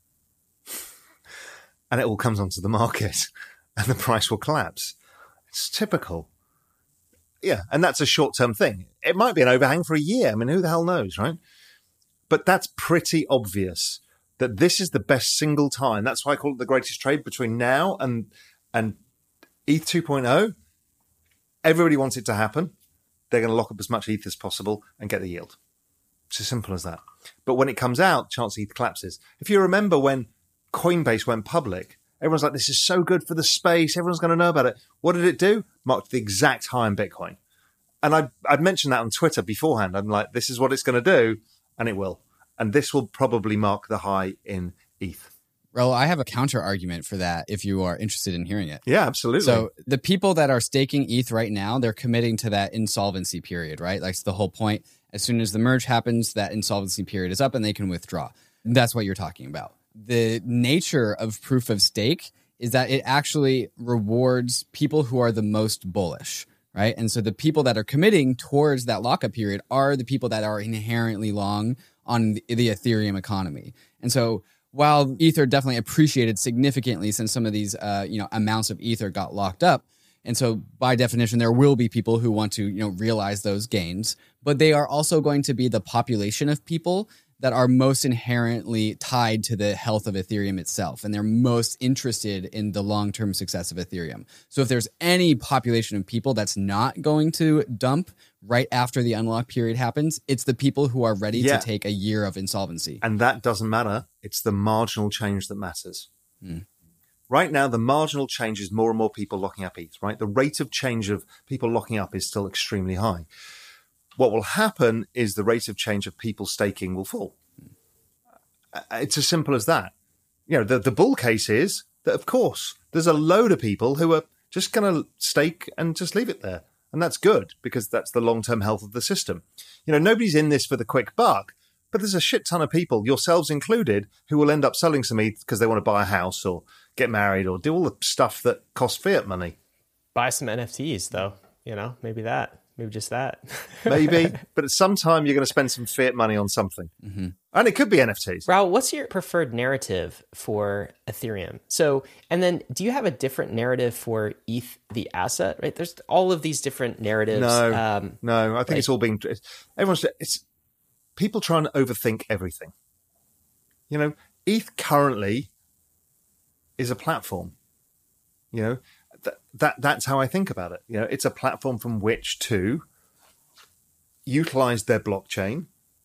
And it all comes onto the market and the price will collapse. It's typical. yeah, and that's a short-term thing. It might be an overhang for a year. I mean, who the hell knows, right? But that's pretty obvious that this is the best single time. That's why I call it the greatest trade between now and and E T H two point oh. Everybody wants it to happen. They're going to lock up as much E T H as possible and get the yield. It's as simple as that. But when it comes out, chance E T H collapses. If you remember when Coinbase went public, everyone's like, this is so good for the space. Everyone's going to know about it. What did it do? Marked the exact high in Bitcoin. And I'd, I'd mentioned that on Twitter beforehand. I'm like, this is what it's going to do. And it will. And this will probably mark the high in E T H. Well, I have a counter argument for that if you are interested in hearing it. Yeah, absolutely. So the people that are staking E T H right now, they're committing to that insolvency period, right? Like, the whole point. As soon as the merge happens, that insolvency period is up and they can withdraw. That's what you're talking about. The nature of proof of stake is that it actually rewards people who are the most bullish, right? And so the people that are committing towards that lockup period are the people that are inherently long on the, the Ethereum economy. And so while Ether definitely appreciated significantly since some of these uh, you know, amounts of Ether got locked up, and so by definition, there will be people who want to, you know, realize those gains, but they are also going to be the population of people that are most inherently tied to the health of Ethereum itself, and they're most interested in the long-term success of Ethereum. So if there's any population of people that's not going to dump right after the unlock period happens, it's the people who are ready yeah. to take a year of insolvency. And that doesn't matter. It's the marginal change that matters. Hmm. Right now, the marginal change is more and more people locking up E T H, right? The rate of change of people locking up is still extremely high. What will happen is the rate of change of people staking will fall. It's as simple as that. You know, the, the bull case is that, of course, there's a load of people who are just going to stake and just leave it there. And that's good because that's the long-term health of the system. You know, nobody's in this for the quick buck, but there's a shit ton of people, yourselves included, who will end up selling some E T H because they want to buy a house or get married or do all the stuff that costs fiat money. Buy some N F Ts, though. You know, maybe that. Maybe just that. Maybe. But at some time, you're going to spend some fiat money on something. Mm-hmm. And it could be N F Ts. Raoul, what's your preferred narrative for Ethereum? So, and then do you have a different narrative for E T H, the asset, right? There's all of these different narratives. No, um, no. I think like, it's all being... Everyone's... It's people trying to overthink everything. You know, E T H currently is a platform. You know, th- that that's how I think about it. You know, it's a platform from which to utilize their blockchain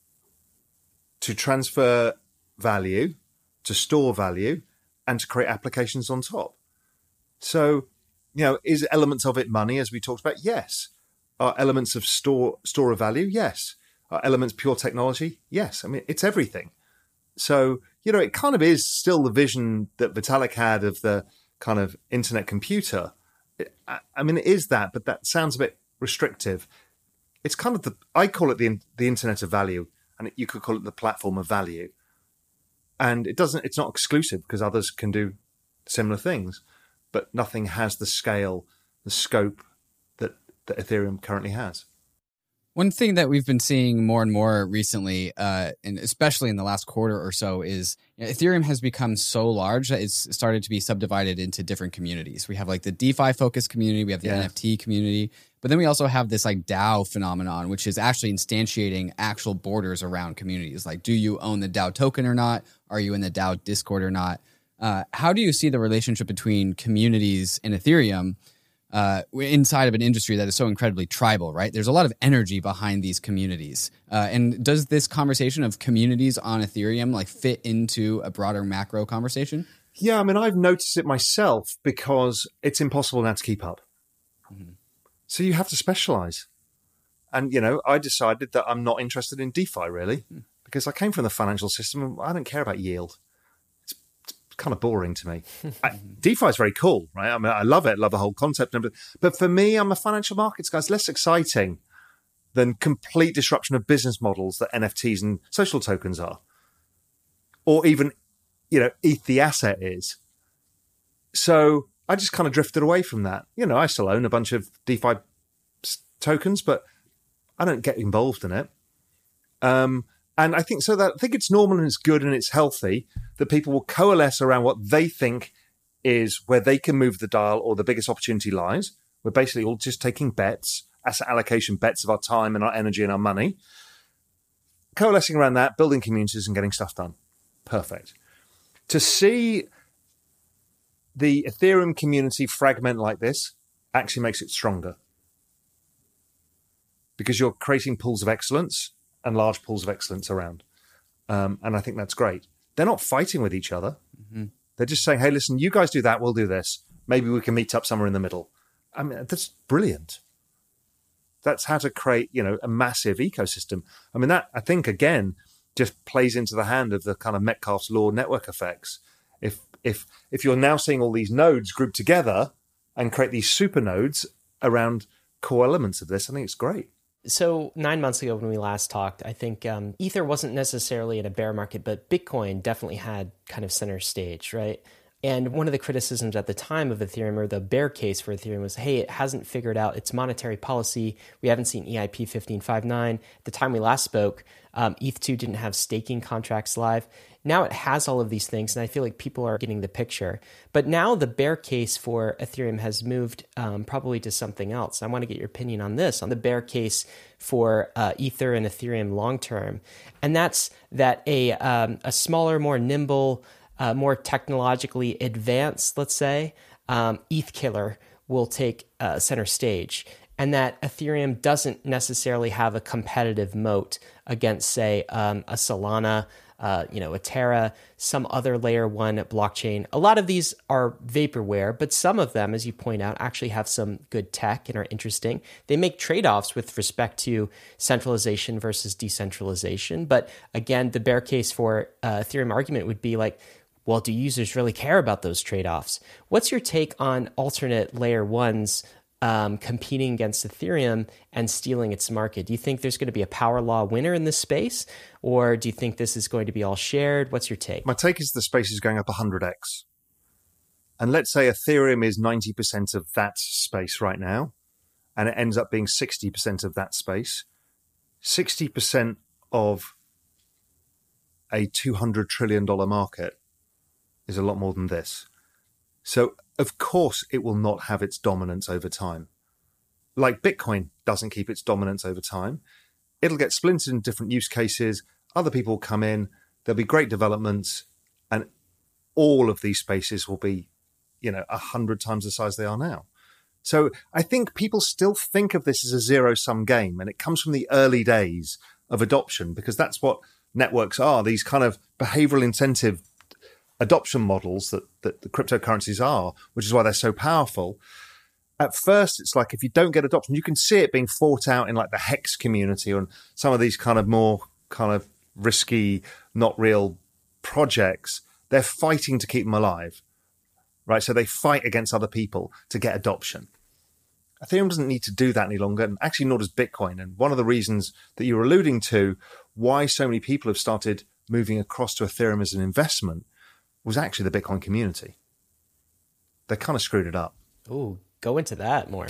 to transfer value, to store value, and to create applications on top. So, you know, is elements of it money, as we talked about? Yes. Are elements of store store of value? Yes. Are elements pure technology? Yes. I mean, it's everything. So, you know, it kind of is still the vision that Vitalik had of the kind of internet computer. It, I, I mean, it is that, but that sounds a bit restrictive. It's kind of the, I call it the the internet of value, and you could call it the platform of value. And it doesn't, it's not exclusive because others can do similar things, but nothing has the scale, the scope that, that Ethereum currently has. One thing that we've been seeing more and more recently, uh, and especially in the last quarter or so, is you know, Ethereum has become so large that it's started to be subdivided into different communities. We have like the DeFi focused community, we have the yeah. N F T community, but then we also have this like DAO phenomenon, which is actually instantiating actual borders around communities. Like, do you own the DAO token or not? Are you in the DAO Discord or not? Uh, how do you see the relationship between communities and Ethereum Uh, inside of an industry that is so incredibly tribal, right? There's a lot of energy behind these communities. Uh, and does this conversation of communities on Ethereum like fit into a broader macro conversation? Yeah, I mean, I've noticed it myself because it's impossible now to keep up. Mm-hmm. So you have to specialize. And, you know, I decided that I'm not interested in DeFi really mm. because I came from the financial system and I don't care about yield. Kind of boring to me. I, DeFi is very cool, right? I mean, I love it, love the whole concept. But for me, I'm a financial markets guy. It's less exciting than complete disruption of business models that N F Ts and social tokens are, or even, you know, E T H the asset is. So I just kind of drifted away from that. You know, I still own a bunch of DeFi tokens, but I don't get involved in it. Um, And I think so that I think it's normal and it's good and it's healthy that people will coalesce around what they think is where they can move the dial or the biggest opportunity lies. We're basically all just taking bets asset allocation bets of our time and our energy and our money. Coalescing around that, building communities and getting stuff done. Perfect. To see the Ethereum community fragment like this actually makes it stronger. Because you're creating pools of excellence and large pools of excellence around. Um, and I think that's great. They're not fighting with each other. Mm-hmm. They're just saying, hey, listen, you guys do that, we'll do this. Maybe we can meet up somewhere in the middle. I mean, that's brilliant. That's how to create, you know, a massive ecosystem. I mean, that, I think, again, just plays into the hand of the kind of Metcalfe's law network effects. If if if you're now seeing all these nodes grouped together and create these super nodes around core elements of this, I think it's great. So nine months ago when we last talked, I think um, Ether wasn't necessarily in a bear market, but Bitcoin definitely had kind of center stage, right? And one of the criticisms at the time of Ethereum, or the bear case for Ethereum, was, hey, it hasn't figured out its monetary policy. We haven't seen E I P fifteen fifty-nine. At the time we last spoke, um, E T H two didn't have staking contracts live. Now it has all of these things, and I feel like people are getting the picture. But now the bear case for Ethereum has moved um, probably to something else. I want to get your opinion on this, on the bear case for uh, Ether and Ethereum long-term. And that's that a, um, a smaller, more nimble, uh, more technologically advanced, let's say, um, E T H killer will take uh, center stage. And that Ethereum doesn't necessarily have a competitive moat against, say, um, a Solana, Uh, you know, a Terra, some other layer one blockchain. A lot of these are vaporware, but some of them, as you point out, actually have some good tech and are interesting. They make trade-offs with respect to centralization versus decentralization. But again, the bear case for uh, Ethereum argument would be like, well, do users really care about those trade-offs? What's your take on alternate layer ones Um, competing against Ethereum and stealing its market? Do you think there's going to be a power law winner in this space, or do you think this is going to be all shared? What's your take? My take is the space is going up one hundred x. And let's say Ethereum is ninety percent of that space right now, and it ends up being sixty percent of that space. sixty percent of a two hundred trillion dollars market is a lot more than this. So, of course, it will not have its dominance over time. Like Bitcoin doesn't keep its dominance over time. It'll get splintered in different use cases. Other people will come in. There'll be great developments. And all of these spaces will be, you know, a hundred times the size they are now. So I think people still think of this as a zero-sum game. And it comes from the early days of adoption, because that's what networks are, these kind of behavioral incentive adoption models that, that the cryptocurrencies are, which is why they're so powerful. At first, it's like if you don't get adoption, you can see it being fought out in like the Hex community or some of these kind of more kind of risky, not real projects. They're fighting to keep them alive, right? So they fight against other people to get adoption. Ethereum doesn't need to do that any longer, and actually nor does Bitcoin. And one of the reasons that you were alluding to why so many people have started moving across to Ethereum as an investment was actually the Bitcoin community. They kind of screwed it up. Ooh, go into that more.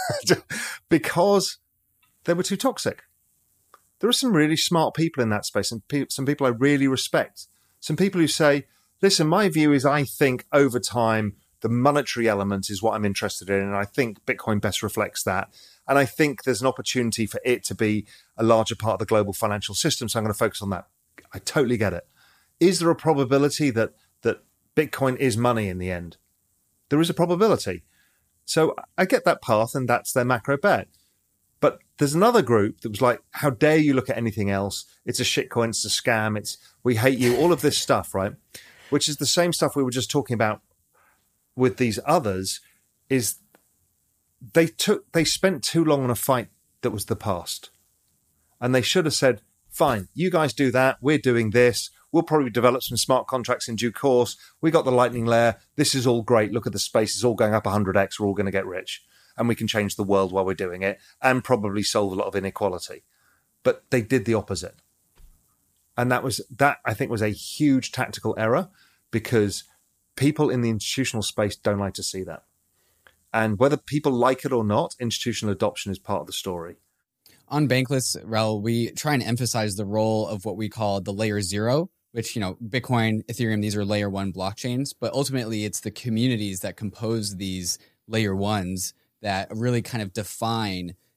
Because they were too toxic. There are some really smart people in that space, and pe- some people I really respect. Some people who say, listen, my view is I think over time, the monetary element is what I'm interested in, and I think Bitcoin best reflects that. And I think there's an opportunity for it to be a larger part of the global financial system, so I'm going to focus on that. I totally get it. Is there a probability that that Bitcoin is money in the end? There is a probability. So I get that path, and that's their macro bet. But there's another group that was like, how dare you look at anything else? It's a shitcoin, it's a scam, it's we hate you, all of this stuff, right? Which is the same stuff we were just talking about with these others, is they took they spent too long on a fight that was the past. And they should have said, fine, you guys do that, we're doing this. We'll probably develop some smart contracts in due course. We got the Lightning layer. This is all great. Look at the space. It's all going up one hundred x. We're all going to get rich. And we can change the world while we're doing it and probably solve a lot of inequality. But they did the opposite. And that was that, I think, was a huge tactical error, because people in the institutional space don't like to see that. And whether people like it or not, institutional adoption is part of the story. On Bankless, Raoul, we try and emphasize the role of what we call the layer zero, which, you know, Bitcoin, Ethereum, these are layer one blockchains, but ultimately it's the communities that compose these layer ones that really kind of define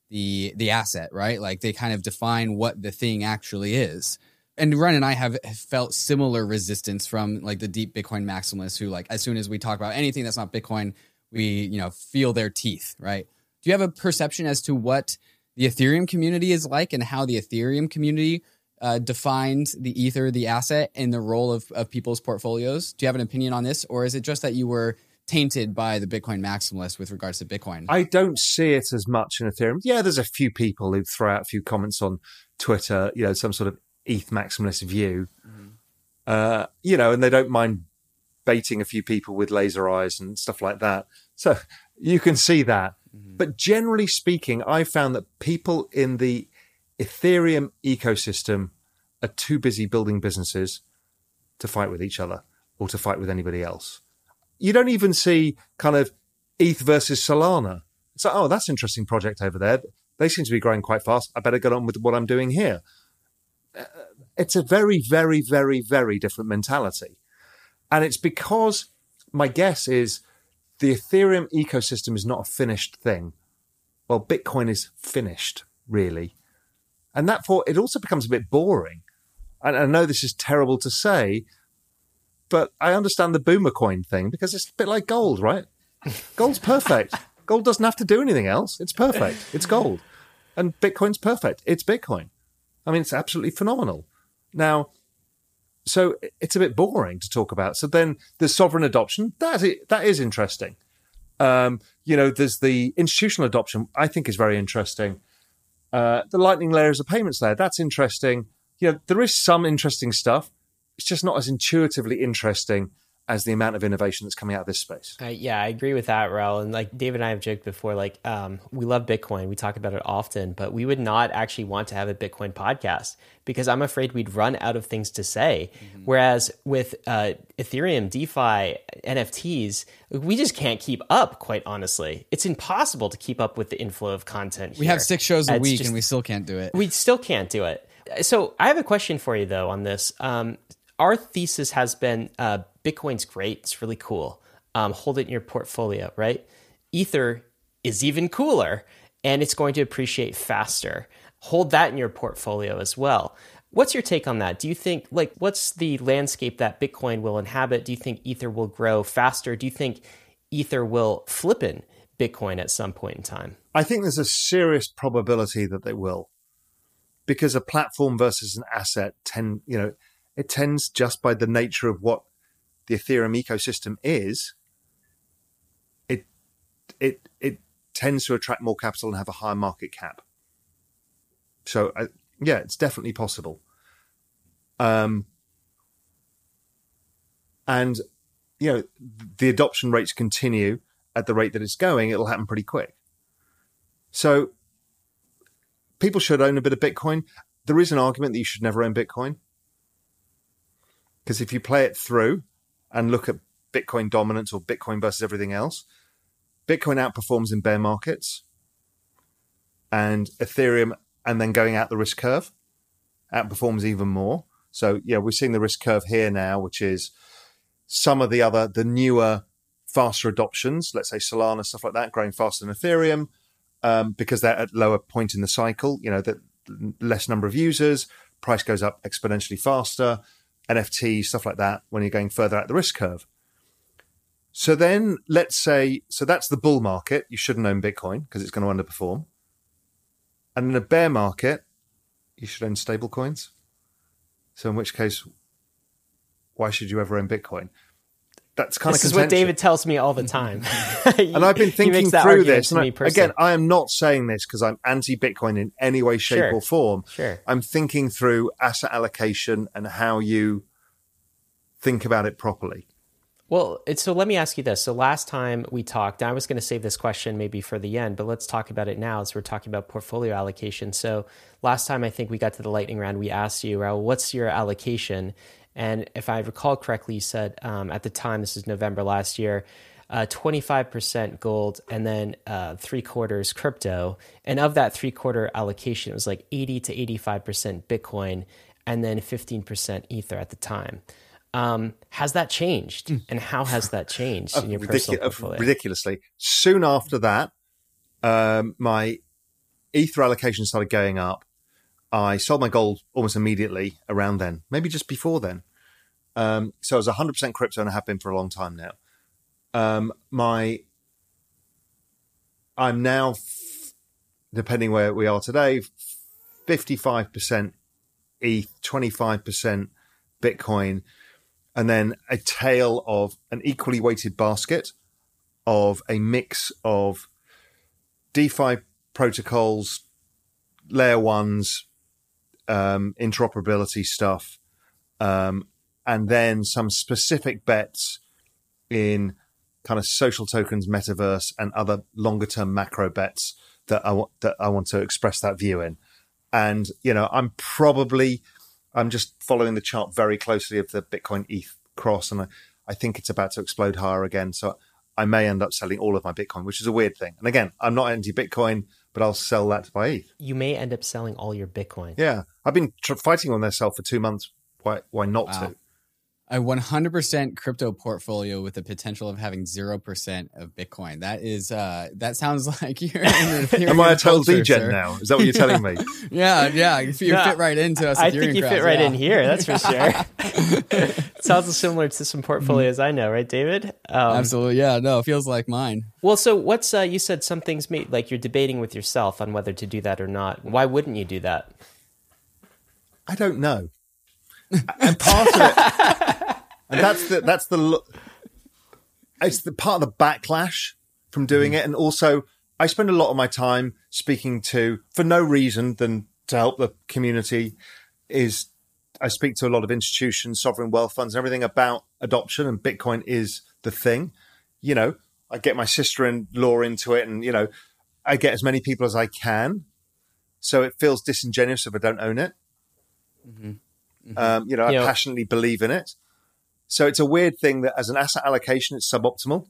the the asset, right? Like they kind of define what the thing actually is. And Ren and I have felt similar resistance from like the deep Bitcoin maximalists who, like, as soon as we talk about anything that's not Bitcoin, we, you know, feel their teeth, right? Do you have a perception as to what the Ethereum community is like and how the Ethereum community uh, defined the Ether, the asset, and the role of, of people's portfolios? Do you have an opinion on this? Or is it just that you were tainted by the Bitcoin maximalists with regards to Bitcoin? I don't see it as much in Ethereum. Yeah, there's a few people who throw out a few comments on Twitter, you know, some sort of E T H maximalist view, mm-hmm. uh, you know, and they don't mind baiting a few people with laser eyes and stuff like that. So you can see that. Mm-hmm. But generally speaking, I found that people in the Ethereum ecosystem are too busy building businesses to fight with each other or to fight with anybody else. You don't even see kind of E T H versus Solana. It's like, oh, that's an interesting project over there. They seem to be growing quite fast. I better get on with what I'm doing here. It's a very, very, very, very different mentality. And it's because my guess is the Ethereum ecosystem is not a finished thing. Well, Bitcoin is finished, really. And therefore, it also becomes a bit boring. And I know this is terrible to say, but I understand the boomer coin thing because it's a bit like gold, right? Gold's perfect. Gold doesn't have to do anything else. It's perfect. It's gold. And Bitcoin's perfect. It's Bitcoin. I mean, it's absolutely phenomenal. Now, so it's a bit boring to talk about. So then there's sovereign adoption. That is, that is interesting. Um, you know, there's the institutional adoption, I think is very interesting. Uh, the Lightning layer as a payments layer, that's interesting. You know, there is some interesting stuff. It's just not as intuitively interesting as the amount of innovation that's coming out of this space. Uh, yeah, I agree with that, Raul. And like David and I have joked before, like um, we love Bitcoin. We talk about it often, but we would not actually want to have a Bitcoin podcast because I'm afraid we'd run out of things to say. Mm-hmm. Whereas with uh, Ethereum, DeFi, N F Ts, we just can't keep up, quite honestly. It's impossible to keep up with the inflow of content here. We have six shows a it's week just, and we still can't do it. We still can't do it. So I have a question for you, though, on this. Um, our thesis has been uh, Bitcoin's great. It's really cool. Um, hold it in your portfolio, right? Ether is even cooler, and it's going to appreciate faster. Hold that in your portfolio as well. What's your take on that? Do you think, like, what's the landscape that Bitcoin will inhabit? Do you think Ether will grow faster? Do you think Ether will flip in Bitcoin at some point in time? I think there's a serious probability that they will, because a platform versus an asset tend, you know, it tends just by the nature of what the Ethereum ecosystem is, it it it tends to attract more capital and have a higher market cap. So uh, yeah, it's definitely possible. Um, and you know, the adoption rates continue at the rate that it's going, it'll happen pretty quick. So people should own a bit of Bitcoin. There is an argument that you should never own Bitcoin, because if you play it through and look at Bitcoin dominance or Bitcoin versus everything else, Bitcoin outperforms in bear markets, and Ethereum, and then going out the risk curve, outperforms even more. So yeah, we're seeing the risk curve here now, which is some of the other, the newer, faster adoptions, let's say Solana, stuff like that, growing faster than Ethereum, um, because they're at lower point in the cycle, you know, that less number of users, price goes up exponentially faster, N F Ts, stuff like that, when you're going further out the risk curve. So then let's say, so that's the bull market. You shouldn't own Bitcoin because it's going to underperform. And in a bear market, you should own stable coins. So in which case, why should you ever own Bitcoin? That's kind this of This is what David tells me all the time. And I've been thinking through this. And I, again, I am not saying this because I'm anti-Bitcoin in any way, shape, sure. or form. Sure. I'm thinking through asset allocation and how you think about it properly. Well, it's, so let me ask you this. So last time we talked, I was going to save this question maybe for the end, but let's talk about it now as we're talking about portfolio allocation. So last time I think we got to the lightning round, we asked you, Raul, what's your allocation? And if I recall correctly, you said um, at the time, this is November last year, uh, twenty-five percent gold and then uh, three quarters crypto. And of that three quarter allocation, it was like eighty to eighty-five percent Bitcoin and then fifteen percent Ether at the time. Um, has that changed? And how has that changed in your Ridicu- personal portfolio? Ridiculously. Soon after that, um, my Ether allocation started going up. I sold my gold almost immediately around then, maybe just before then. Um, so I was one hundred percent crypto and I have been for a long time now. Um, my, I'm now, f- depending where we are today, fifty-five percent E T H, twenty-five percent Bitcoin, and then a tail of an equally weighted basket of a mix of DeFi protocols, layer ones, um, interoperability stuff, um, and then some specific bets in kind of social tokens, metaverse, and other longer term macro bets that I want that I want to express that view in. And you know, I'm probably I'm just following the chart very closely of the Bitcoin E T H cross, and I, I think it's about to explode higher again. So I may end up selling all of my Bitcoin, which is a weird thing. And again, I'm not anti-Bitcoin, but I'll sell that to buy E T H. You may end up selling all your Bitcoin. Yeah, I've been tr- fighting on their sell for two months. Why? Why not Wow. to? A one hundred percent crypto portfolio with the potential of having zero percent of Bitcoin. That is, uh, that sounds like you're in the Ethereum Am I a total culture, degen sir. now? Is that what you're telling me? Yeah, yeah. You fit No, right into us. I Ethereum think you crowds, fit right yeah. in here, that's for sure. Sounds similar to some portfolios I know, right, David? Um, Absolutely, yeah. No, it feels like mine. Well, so what's, uh, you said some things made, like you're debating with yourself on whether to do that or not. Why wouldn't you do that? I don't know. And part of it, and that's the that's the it's the part of the backlash from doing it, and also I spend a lot of my time speaking to, for no reason than to help the community, is I speak to a lot of institutions, sovereign wealth funds, and everything about adoption, and Bitcoin is the thing. You know, I get my sister-in-law into it, and you know, I get as many people as I can. So it feels disingenuous if I don't own it. Mm-hmm. Mm-hmm. Um, you know, I You know- passionately believe in it. So it's a weird thing that as an asset allocation, it's suboptimal.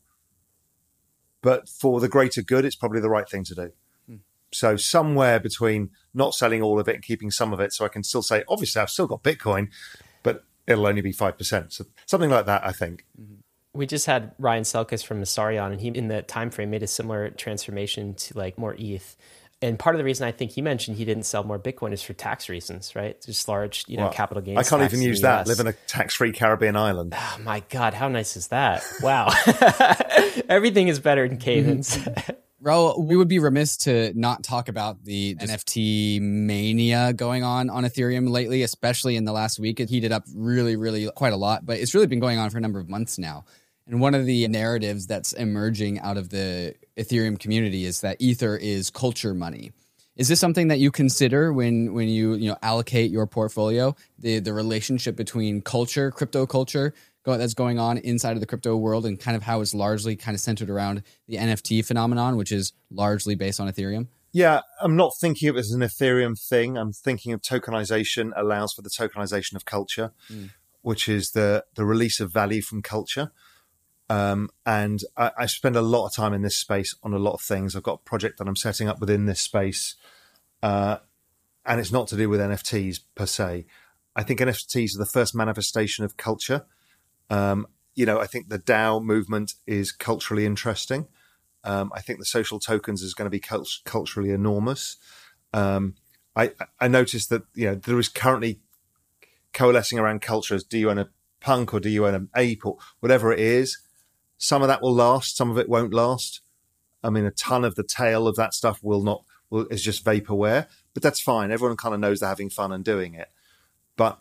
But for the greater good, it's probably the right thing to do. Hmm. So somewhere between not selling all of it and keeping some of it, so I can still say, obviously, I've still got Bitcoin, but it'll only be five percent. So something like that, I think. We just had Ryan Selkis from Masari on, and he, in the time frame, made a similar transformation to like more E T H. And part of the reason I think he mentioned he didn't sell more Bitcoin is for tax reasons, right? Just large, you know, Well, capital gains. I can't tax even in use the U that. S. Live in a tax-free Caribbean island. Oh my God, how nice is that? Wow. Everything is better in Caymans. Raul, we would be remiss to not talk about the N F T mania going on on Ethereum lately, especially in the last week. It heated up really, really quite a lot, but it's really been going on for a number of months now. And one of the narratives that's emerging out of the Ethereum community is that Ether is culture money. Is this something that you consider when when you you know allocate your portfolio, the the relationship between culture, crypto culture go, that's going on inside of the crypto world, and kind of how it's largely kind of centered around the N F T phenomenon, which is largely based on Ethereum? Yeah, I'm not thinking of it as an Ethereum thing. I'm thinking of tokenization allows for the tokenization of culture, mm. which is the the release of value from culture. Um, and I, I spend a lot of time in this space on a lot of things. I've got a project that I'm setting up within this space, uh, and it's not to do with N F Ts per se. I think N F Ts are the first manifestation of culture. Um, you know, I think the DAO movement is culturally interesting. Um, I think the social tokens is going to be cult- culturally enormous. Um, I, I noticed that, you know, there is currently coalescing around cultures. Do you own a punk or do you own an ape or whatever it is? Some of that will last. Some of it won't last. I mean, a ton of the tail of that stuff will not, will, is just vaporware, but that's fine. Everyone kind of knows they're having fun and doing it. But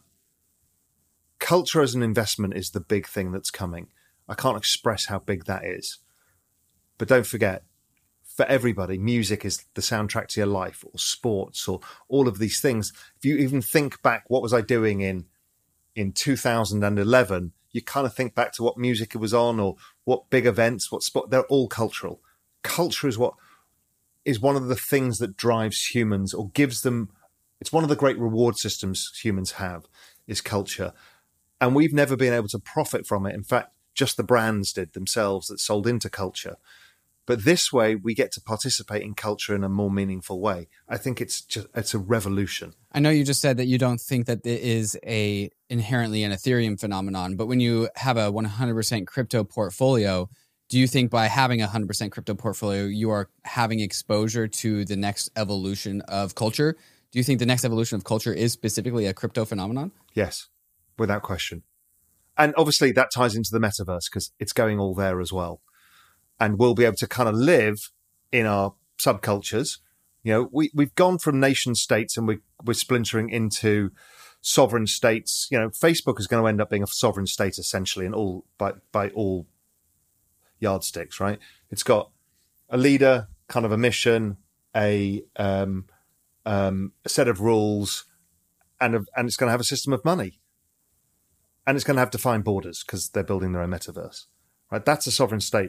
culture as an investment is the big thing that's coming. I can't express how big that is. But don't forget, for everybody, music is the soundtrack to your life, or sports, or all of these things. If you even think back, what was I doing in in two thousand eleven? You kind of think back to what music it was on, or what big events, what sport. They're all cultural. Culture is what is one of the things that drives humans, or gives them. It's one of the great reward systems humans have, is culture, and we've never been able to profit from it. In fact, just the brands did themselves that sold into culture. But this way, we get to participate in culture in a more meaningful way. I think it's just it's a revolution. I know you just said that you don't think that it is a inherently an Ethereum phenomenon, but when you have a one hundred percent crypto portfolio, do you think by having a one hundred percent crypto portfolio, you are having exposure to the next evolution of culture? Do you think the next evolution of culture is specifically a crypto phenomenon? Yes, without question. And obviously that ties into the metaverse because it's going all there as well. And we'll be able to kind of live in our subcultures. You know, we, we've gone from nation states and we, we're splintering into sovereign states. You know, Facebook is going to end up being a sovereign state essentially in all by, by all yardsticks, right? It's got a leader, kind of a mission, a um, um, a set of rules, and a, and it's going to have a system of money. And it's going to have defined borders because they're building their own metaverse, right? That's a sovereign state.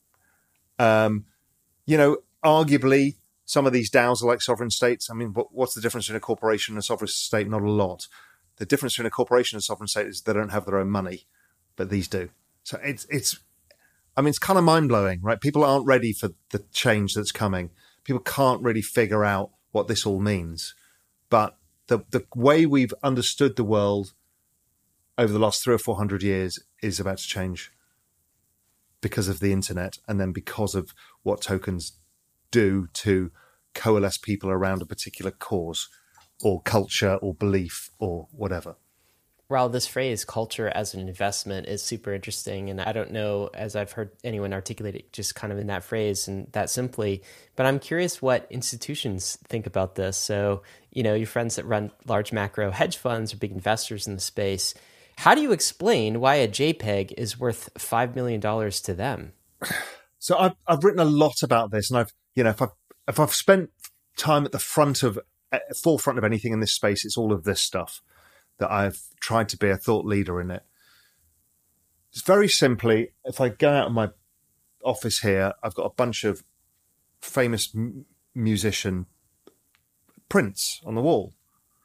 Um, you know, arguably, some of these DAOs are like sovereign states. I mean, what, what's the difference between a corporation and a sovereign state? Not a lot. The difference between a corporation and a sovereign state is they don't have their own money, but these do. So it's, it's, I mean, it's kind of mind blowing, right? People aren't ready for the change that's coming. People can't really figure out what this all means. But the the way we've understood the world over the last three or four hundred years is about to change because of the internet and then because of what tokens do to coalesce people around a particular cause or culture or belief or whatever. Raoul, this phrase culture as an investment is super interesting. And I don't know, as I've heard anyone articulate it just kind of in that phrase and that simply, but I'm curious what institutions think about this. So, you know, your friends that run large macro hedge funds or big investors in the space, how do you explain why a JPEG is worth five million dollars to them? So I've, I've written a lot about this, and I've, you know, if I've, if I've spent time at the front of, uh, forefront of anything in this space, it's all of this stuff that I've tried to be a thought leader in it. It's very simply, if I go out of my office here, I've got a bunch of famous m- musician prints on the wall,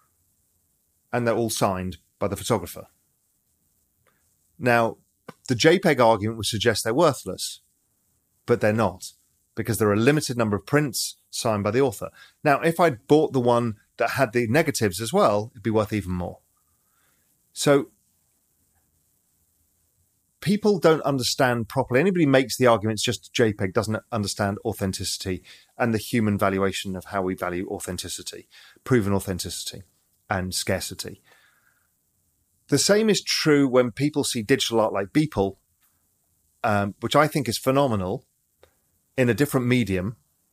and they're all signed by the photographer. Now, the JPEG argument would suggest they're worthless, but they're not, because there are a limited number of prints signed by the author. Now, if I'd bought the one that had the negatives as well, it'd be worth even more. So people don't understand properly. Anybody who makes the argument it's just JPEG doesn't understand authenticity and the human valuation of how we value authenticity, proven authenticity and scarcity. The same is true when people see digital art like Beeple, um, which I think is phenomenal, in a different medium,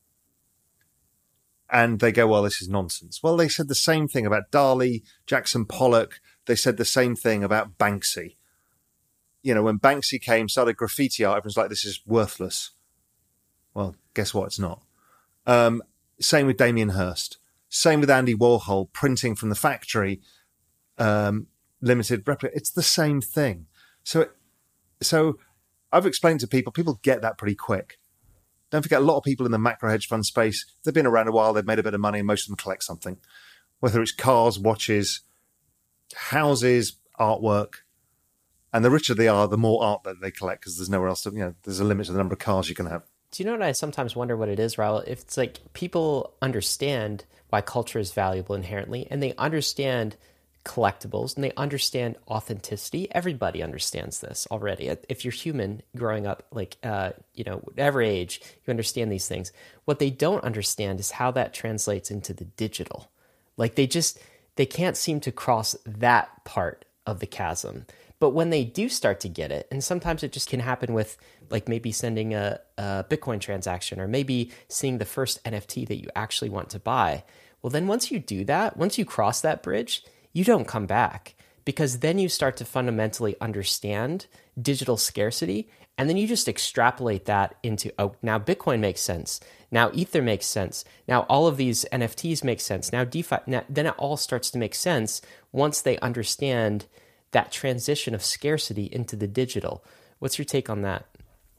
and they go, well, this is nonsense. Well, they said the same thing about Dali, Jackson Pollock. They said the same thing about Banksy. You know, when Banksy came, started graffiti art, everyone's like, this is worthless. Well, guess what? It's not. Um, same with Damien Hirst. Same with Andy Warhol, printing from the factory, um, limited replica. It's the same thing. So, so I've explained to people, people get that pretty quick. Don't forget, a lot of people in the macro hedge fund space, they've been around a while, they've made a bit of money, and most of them collect something. Whether it's cars, watches, houses, artwork. And the richer they are, the more art that they collect, because there's nowhere else to, you know, there's a limit to the number of cars you can have. Do you know what I sometimes wonder what it is, Raoul? If it's like people understand why culture is valuable inherently, and they understand collectibles and they understand authenticity. Everybody understands this already. If you're human growing up, like, uh, you know, whatever age, you understand these things. What they don't understand is how that translates into the digital. Like they just, they can't seem to cross that part of the chasm. But when they do start to get it, and sometimes it just can happen with like maybe sending a, a Bitcoin transaction or maybe seeing the first N F T that you actually want to buy. Well, then once you do that, once you cross that bridge, you don't come back, because then you start to fundamentally understand digital scarcity. And then you just extrapolate that into, oh, now Bitcoin makes sense. Now Ether makes sense. Now all of these N F Ts make sense. Now DeFi, now, then it all starts to make sense once they understand that transition of scarcity into the digital. What's your take on that?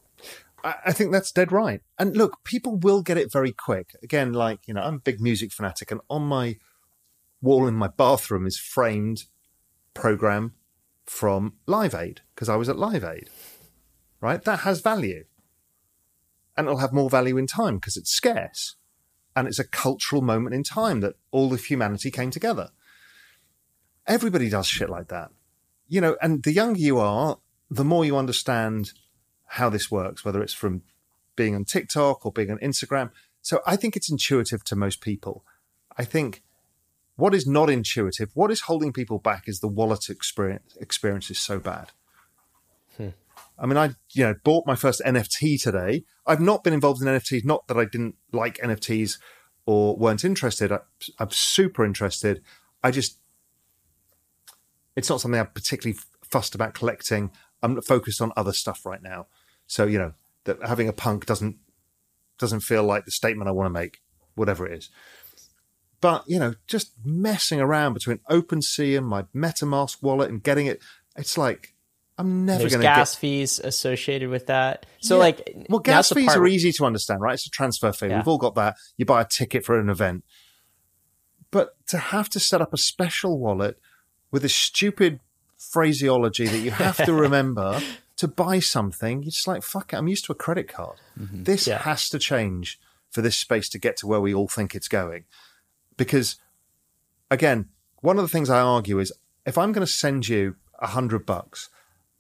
I think that's dead right. And look, people will get it very quick. Again, like, you know, I'm a big music fanatic, and on my wall in my bathroom is framed program from Live Aid, because I was at Live Aid, right? That has value. And it'll have more value in time because it's scarce. And it's a cultural moment in time that all of humanity came together. Everybody does shit like that. You know, and the younger you are, the more you understand how this works, whether it's from being on TikTok or being on Instagram. So I think it's intuitive to most people. I think what is not intuitive, what is holding people back is the wallet experience, experience is so bad. Hmm. I mean, I you know bought my first N F T today. I've not been involved in N F Ts, not that I didn't like N F Ts or weren't interested. I, I'm super interested. I just, it's not something I'm particularly fussed about collecting. I'm focused on other stuff right now. So, you know, that having a punk doesn't doesn't feel like the statement I want to make, whatever it is. But, you know, just messing around between OpenSea and my MetaMask wallet and getting it, it's like, I'm never going to get... There's gas fees associated with that. So, yeah. like... Well, gas fees part... are easy to understand, right? It's a transfer fee. Yeah. We've all got that. You buy a ticket for an event. But to have to set up a special wallet with a stupid phraseology that you have to remember to buy something, you're just like, fuck it, I'm used to a credit card. Mm-hmm. This yeah. has to change for this space to get to where we all think it's going. Because, again, one of the things I argue is if I'm going to send you a hundred bucks,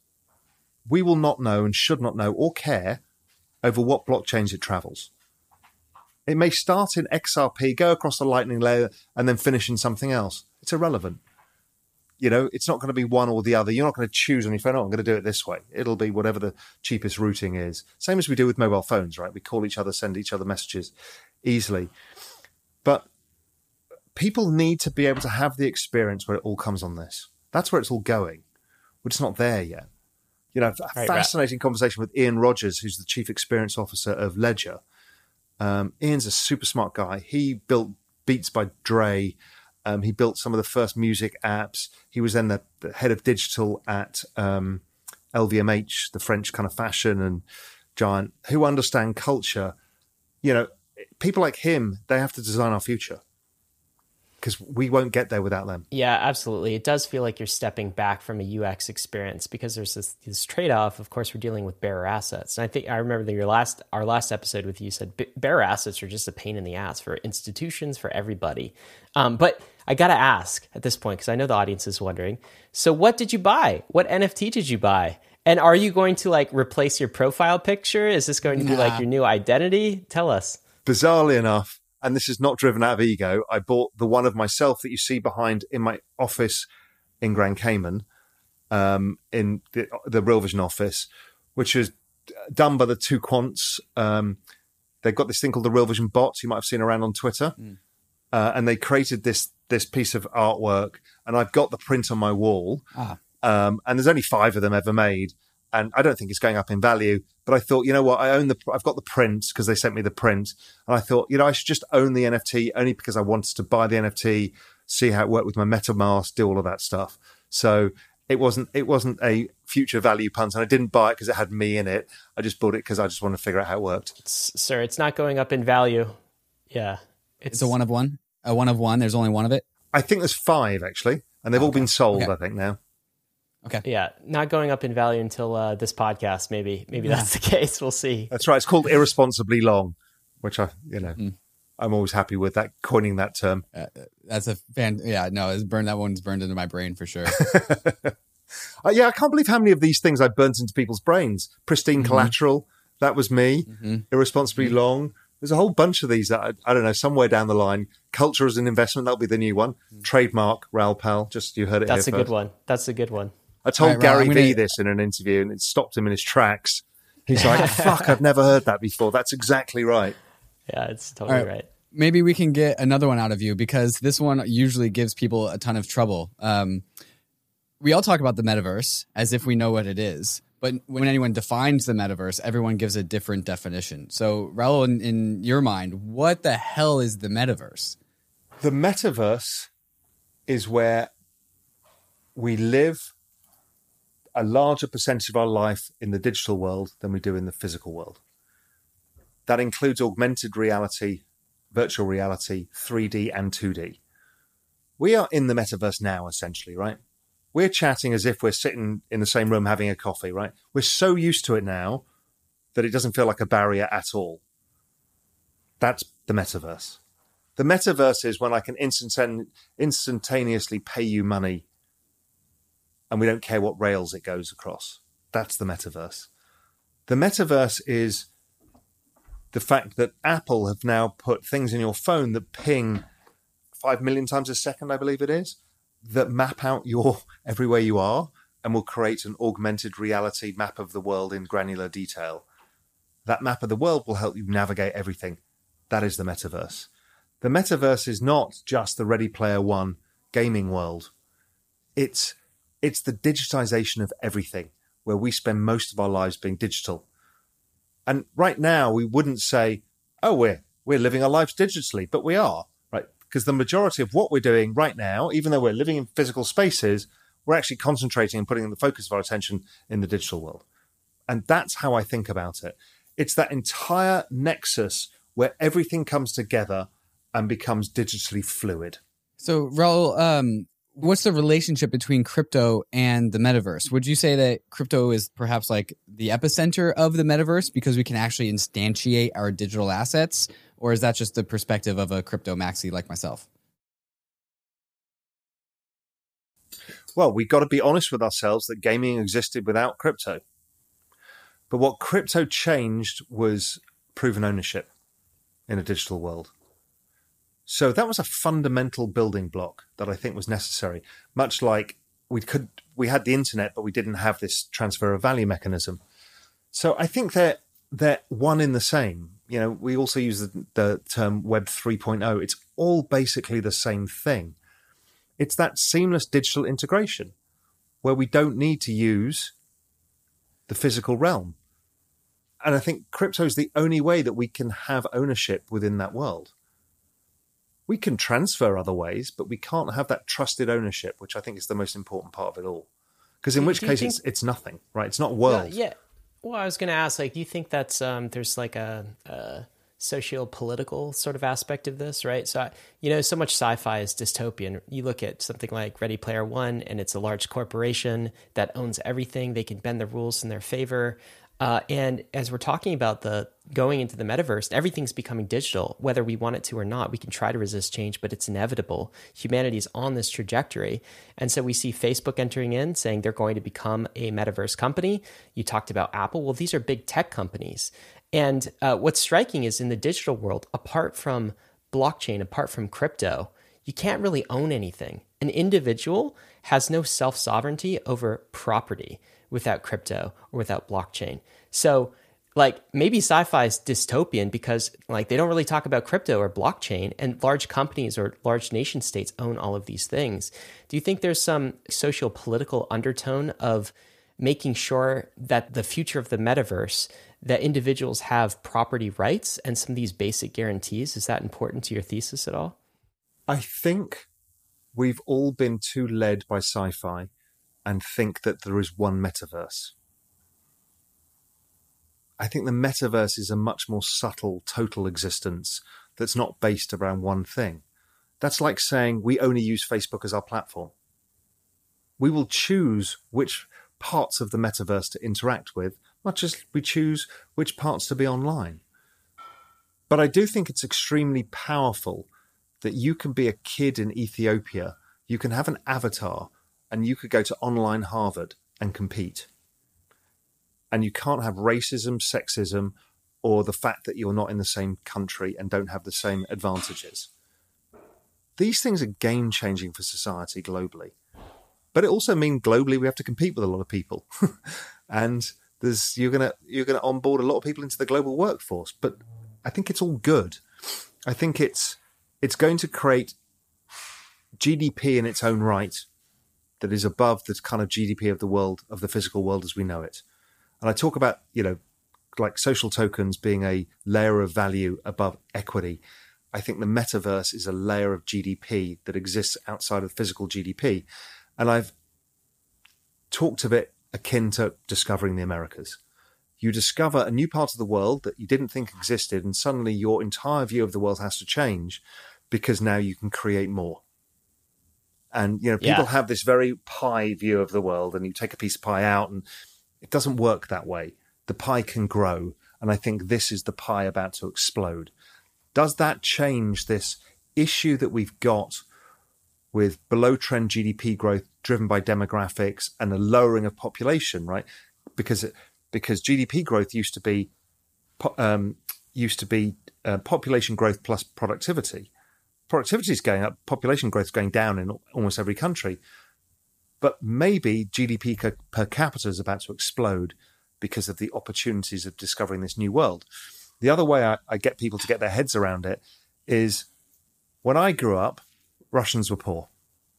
we will not know and should not know or care over what blockchains it travels. It may start in X R P, go across the Lightning layer, and then finish in something else. It's irrelevant. You know, it's not going to be one or the other. You're not going to choose on your phone, oh, I'm going to do it this way. It'll be whatever the cheapest routing is. Same as we do with mobile phones, right? We call each other, send each other messages easily. But people need to be able to have the experience where it all comes on this. That's where it's all going. We're just not there yet. You know, a right, fascinating right. conversation with Ian Rogers, who's the Chief Experience Officer of Ledger. Um, Ian's a super smart guy. He built Beats by Dre. Um, he built some of the first music apps. He was then the, the head of digital at um, L V M H, the French kind of fashion and giant, who understand culture. You know, people like him, they have to design our future because we won't get there without them. Yeah, absolutely. It does feel like you're stepping back from a U X experience because there's this, this trade-off. Of course, we're dealing with bearer assets. And I think I remember that your last, our last episode with you said bearer assets are just a pain in the ass for institutions, for everybody. Um, but I got to ask at this point, because I know the audience is wondering, so what did you buy? What N F T did you buy? And are you going to like replace your profile picture? Is this going to be nah. like your new identity? Tell us. Bizarrely enough, and this is not driven out of ego, I bought the one of myself that you see behind in my office in Grand Cayman, um, in the, the Real Vision office, which was done by the two quants. Um, they've got this thing called the Real Vision bots you might have seen around on Twitter. Mm. Uh, and they created this this piece of artwork, and I've got the print on my wall. Ah. Um, and there's only five of them ever made, and I don't think it's going up in value. But I thought, you know what, I own the, I've got the print because they sent me the print, and I thought, you know, I should just own the N F T only because I wanted to buy the N F T, see how it worked with my MetaMask, do all of that stuff. So it wasn't it wasn't a future value punt, and I didn't buy it because it had me in it. I just bought it because I just wanted to figure out how it worked. It's, sir, it's not going up in value. Yeah, it's, it's a one of one. A one of one. There's only one of it. I think there's five actually, and they've oh, all okay. been sold. Okay. I think now. Okay. Yeah, not going up in value until uh, this podcast. Maybe, maybe yeah. that's the case. We'll see. That's right. It's called irresponsibly long, which I, you know, mm. I'm always happy with that coining that term. Uh, that's a fan. Yeah, no, it's burned. That one's burned into my brain for sure. uh, yeah, I can't believe how many of these things I burnt into people's brains. Pristine mm-hmm. Collateral. That was me. Mm-hmm. Irresponsibly mm-hmm. long. There's a whole bunch of these that I, I don't know, somewhere down the line. Culture as an investment, that'll be the new one. Mm. Trademark, Raoul Pal, just you heard it That's here a first. good one. That's a good one. I told right, Gary Raoul, Vee gonna... this in an interview and it stopped him in his tracks. He's like, fuck, I've never heard that before. That's exactly right. Yeah, it's totally right. right. Maybe we can get another one out of you because this one usually gives people a ton of trouble. Um, we all talk about the metaverse as if we know what it is. But when anyone defines the metaverse, everyone gives a different definition. So, Raoul, in, in your mind, what the hell is the metaverse? The metaverse is where we live a larger percentage of our life in the digital world than we do in the physical world. That includes augmented reality, virtual reality, three D and two D. We are in the metaverse now, essentially, right? We're chatting as if we're sitting in the same room having a coffee, right? We're so used to it now that it doesn't feel like a barrier at all. That's the metaverse. The metaverse is when I can instant- instantaneously pay you money and we don't care what rails it goes across. That's the metaverse. The metaverse is the fact that Apple have now put things in your phone that ping five million times a second, I believe it is, that map out your everywhere you are and will create an augmented reality map of the world in granular detail. That map of the world will help you navigate everything. That is the metaverse. The metaverse is not just the Ready Player One gaming world. It's it's the digitization of everything, where we spend most of our lives being digital. And right now, we wouldn't say, oh, we're, we're living our lives digitally, but we are, right? Because the majority of what we're doing right now, even though we're living in physical spaces, we're actually concentrating and putting the focus of our attention in the digital world. And that's how I think about it. It's that entire nexus where everything comes together and becomes digitally fluid. So, Raul, um, what's the relationship between crypto and the metaverse? Would you say that crypto is perhaps like the epicenter of the metaverse because we can actually instantiate our digital assets? Or is that just the perspective of a crypto maxi like myself? Well, we've got to be honest with ourselves that gaming existed without crypto. But what crypto changed was proven ownership in a digital world. So that was a fundamental building block that I think was necessary. Much like we could, we had the internet, but we didn't have this transfer of value mechanism. So I think they're they're one in the same. You know, we also use the, the term Web three point oh. It's all basically the same thing. It's that seamless digital integration where we don't need to use the physical realm. And I think crypto is the only way that we can have ownership within that world. We can transfer other ways, but we can't have that trusted ownership, which I think is the most important part of it all. Because in do, which do case think, it's it's nothing, right? It's not world. Yeah. yeah. Well, I was going to ask, like, do you think that's um, there's like a, a socio-political sort of aspect of this, right? So, you know, so much sci-fi is dystopian. You look at something like Ready Player One, and it's a large corporation that owns everything. They can bend the rules in their favor. Uh, and as we're talking about the going into the metaverse, everything's becoming digital, whether we want it to or not. We can try to resist change, but it's inevitable. Humanity's on this trajectory. And so we see Facebook entering in, saying they're going to become a metaverse company. You talked about Apple. Well, these are big tech companies. And uh, what's striking is in the digital world, apart from blockchain, apart from crypto, you can't really own anything. An individual has no self-sovereignty over property without crypto or without blockchain. So like maybe sci-fi is dystopian because like they don't really talk about crypto or blockchain, and large companies or large nation states own all of these things. Do you think there's some social political undertone of making sure that the future of the metaverse, that individuals have property rights and some of these basic guarantees? Is that important to your thesis at all? I think we've all been too led by sci-fi and think that there is one metaverse. I think the metaverse is a much more subtle, total existence that's not based around one thing. That's like saying we only use Facebook as our platform. We will choose which parts of the metaverse to interact with, much as we choose which parts to be online. But I do think it's extremely powerful that you can be a kid in Ethiopia, you can have an avatar, and you could go to online Harvard and compete. And you can't have racism, sexism, or the fact that you're not in the same country and don't have the same advantages. These things are game-changing for society globally. But it also means globally we have to compete with a lot of people. and there's you're gonna you're gonna onboard a lot of people into the global workforce. But I think it's all good. I think it's it's going to create G D P in its own right that is above the kind of G D P of the world, of the physical world as we know it. And I talk about, you know, like social tokens being a layer of value above equity. I think the metaverse is a layer of G D P that exists outside of physical G D P. And I've talked of it akin to discovering the Americas. You discover a new part of the world that you didn't think existed, and suddenly your entire view of the world has to change because now you can create more. And, you know, people yeah. have this very pie view of the world, and you take a piece of pie out and it doesn't work that way. The pie can grow. And I think this is the pie about to explode. Does that change this issue that we've got with below trend G D P growth driven by demographics and a lowering of population, right? Because because G D P growth used to be um, used to be uh, population growth plus productivity. Productivity is going up, population growth is going down in almost every country. But maybe G D P per capita is about to explode because of the opportunities of discovering this new world. The other way I, I get people to get their heads around it is when I grew up, Russians were poor.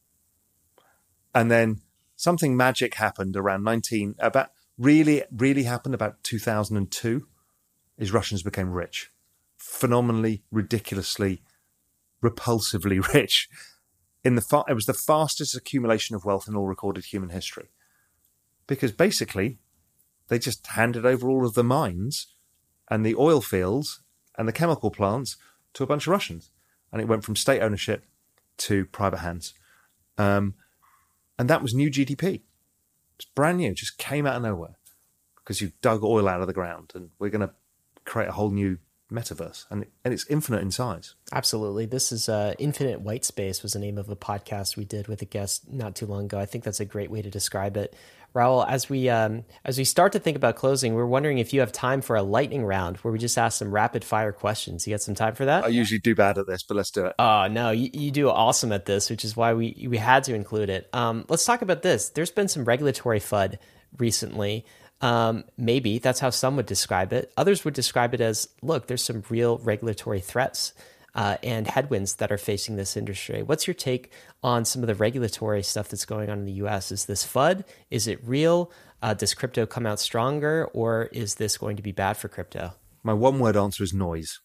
And then something magic happened around nineteen, about really, really happened about two thousand two, is Russians became rich. Phenomenally, ridiculously, repulsively rich. In the fa- it was the fastest accumulation of wealth in all recorded human history. Because basically, they just handed over all of the mines and the oil fields and the chemical plants to a bunch of Russians. And it went from state ownership to private hands. Um, and that was new G D P. It's brand new, just came out of nowhere because you dug oil out of the ground, and we're going to create a whole new metaverse, and and it's infinite in size. Absolutely. This is uh, Infinite White Space was the name of a podcast we did with a guest not too long ago. I think that's a great way to describe it. Raul, as we um, as we start to think about closing, we're wondering if you have time for a lightning round where we just ask some rapid fire questions. You got some time for that? I usually do bad at this, but let's do it. Oh, no, you, you do awesome at this, which is why we, we had to include it. Um, let's talk about this. There's been some regulatory F U D recently. Um, maybe that's how some would describe it. Others would describe it as, look, there's some real regulatory threats uh, and headwinds that are facing this industry. What's your take on some of the regulatory stuff that's going on in the U S? Is this F U D? Is it real? Uh, does crypto come out stronger, or is this going to be bad for crypto? My one word answer is noise.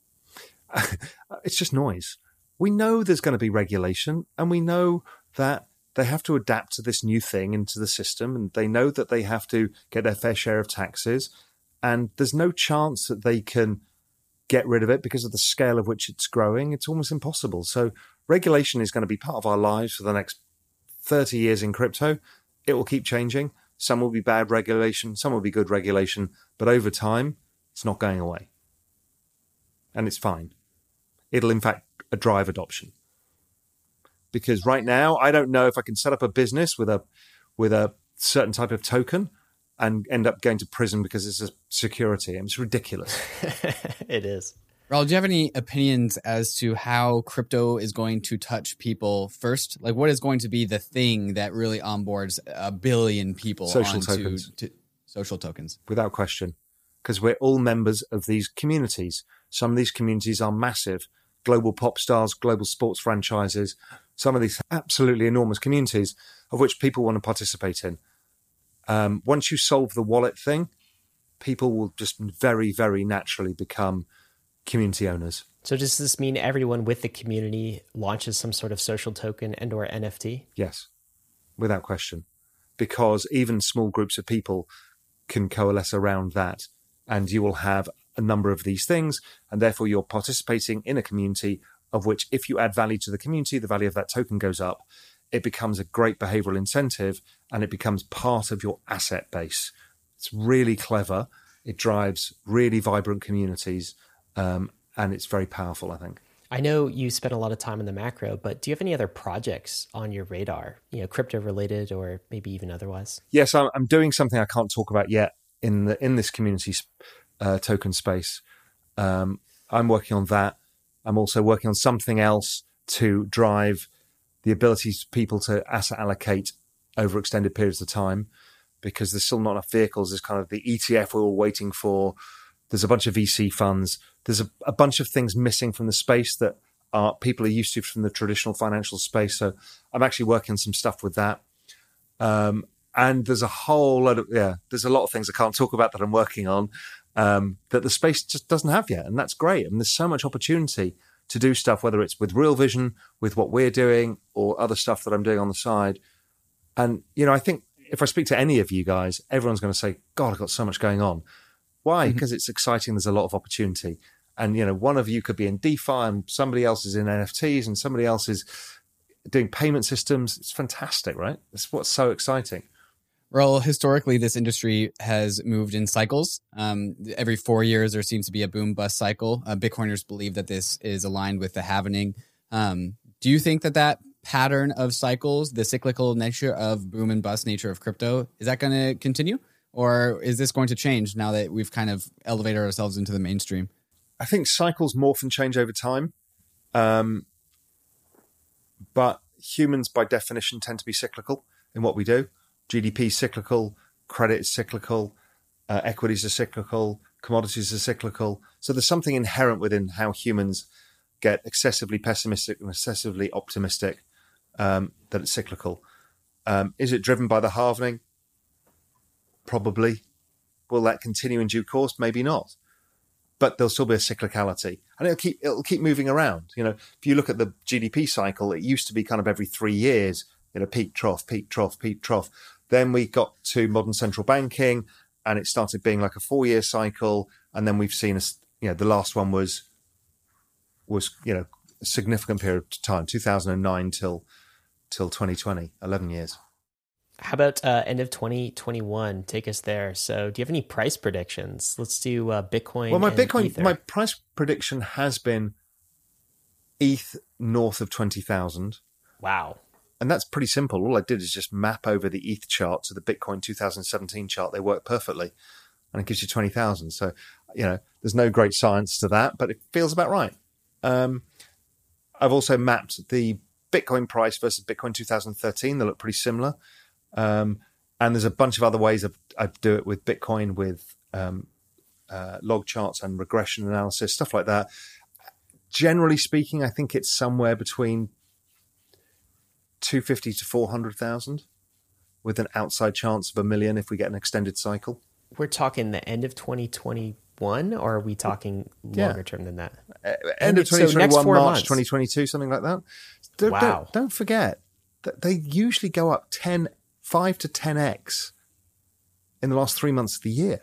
It's just noise. We know there's going to be regulation, and we know that they have to adapt to this new thing into the system, and they know that they have to get their fair share of taxes, and there's no chance that they can get rid of it because of the scale of which it's growing. It's almost impossible. So regulation is going to be part of our lives for the next thirty years in crypto. It will keep changing. Some will be bad regulation, some will be good regulation, but over time, it's not going away. And it's fine. It'll, in fact, drive adoption. Because right now, I don't know if I can set up a business with a with a certain type of token and end up going to prison because it's a security. It's ridiculous. It is. Raul, do you have any opinions as to how crypto is going to touch people first? Like, what is going to be the thing that really onboards a billion people social onto tokens. To social tokens? Without question. Because we're all members of these communities. Some of these communities are massive. Global pop stars, global sports franchises, some of these absolutely enormous communities of which people want to participate in. Um, once you solve the wallet thing, people will just very, very naturally become community owners. So does this mean everyone with the community launches some sort of social token and or N F T? Yes, without question. Because even small groups of people can coalesce around that, and you will have a number of these things, and therefore you're participating in a community of which, if you add value to the community, the value of that token goes up. It becomes a great behavioral incentive, and it becomes part of your asset base. It's really clever. It drives really vibrant communities, um, and it's very powerful, I think. I know you spent a lot of time in the macro, but do you have any other projects on your radar, you know, crypto related or maybe even otherwise? Yes, I'm, I'm doing something I can't talk about yet in the in this community uh, token space. Um, I'm working on that. I'm also working on something else to drive the ability of people to asset allocate over extended periods of time, because there's still not enough vehicles. There's kind of the E T F we're all waiting for. There's a bunch of V C funds. There's a, a bunch of things missing from the space that are people are used to from the traditional financial space. So I'm actually working on some stuff with that. Um, and there's a whole lot of, yeah, there's a lot of things I can't talk about that I'm working on um, that the space just doesn't have yet. And that's great. And there's so much opportunity to do stuff, whether it's with Real Vision, with what we're doing, or other stuff that I'm doing on the side. And, you know, I think if I speak to any of you guys, everyone's going to say, God, I've got so much going on. Why? Because mm-hmm. it's exciting. There's a lot of opportunity. And, you know, one of you could be in DeFi and somebody else is in N F Ts and somebody else is doing payment systems. It's fantastic, right? It's what's so exciting. Well, historically, this industry has moved in cycles. Um, every four years, there seems to be a boom-bust cycle. Uh, Bitcoiners believe that this is aligned with the halvening. Um, do you think that that pattern of cycles, the cyclical nature of boom and bust nature of crypto, is that going to continue? Or is this going to change now that we've kind of elevated ourselves into the mainstream? I think cycles morph and change over time. Um, but humans, by definition, tend to be cyclical in what we do. G D P is cyclical, credit is cyclical, uh, equities are cyclical, commodities are cyclical. So there's something inherent within how humans get excessively pessimistic and excessively optimistic, um, that it's cyclical. Um, is it driven by the halvening? Probably. Will that continue in due course? Maybe not. But there'll still be a cyclicality, and it'll keep it'll keep moving around. You know, if you look at the G D P cycle, it used to be kind of every three years, you know, peak trough, peak trough, peak trough. Then we got to modern central banking, and it started being like a four-year cycle. And then we've seen, a, you know, the last one was was you know a significant period of time, two thousand nine till till twenty twenty, eleven years. How about uh, end of twenty twenty-one? Take us there. So do you have any price predictions? Let's do uh, Bitcoin. Well, my and Bitcoin, Ether. my price prediction has been E T H north of twenty thousand. Wow. And that's pretty simple. All I did is just map over the E T H chart to the Bitcoin two thousand seventeen chart. They work perfectly. And it gives you twenty thousand. So, you know, there's no great science to that, but it feels about right. Um, I've also mapped the Bitcoin price versus Bitcoin two thousand thirteen. They look pretty similar. Um, and there's a bunch of other ways of, I do it with Bitcoin, with um, uh, log charts and regression analysis, stuff like that. Generally speaking, I think it's somewhere between two hundred fifty to four hundred thousand, with an outside chance of a million if we get an extended cycle. We're talking the end of twenty twenty-one, or are we talking Yeah. longer term than that? Uh, end of So twenty next twenty-one, four March months. twenty twenty-two, something like that. Don't, Wow. don't, don't forget that they usually go up ten, five to ten x in the last three months of the year.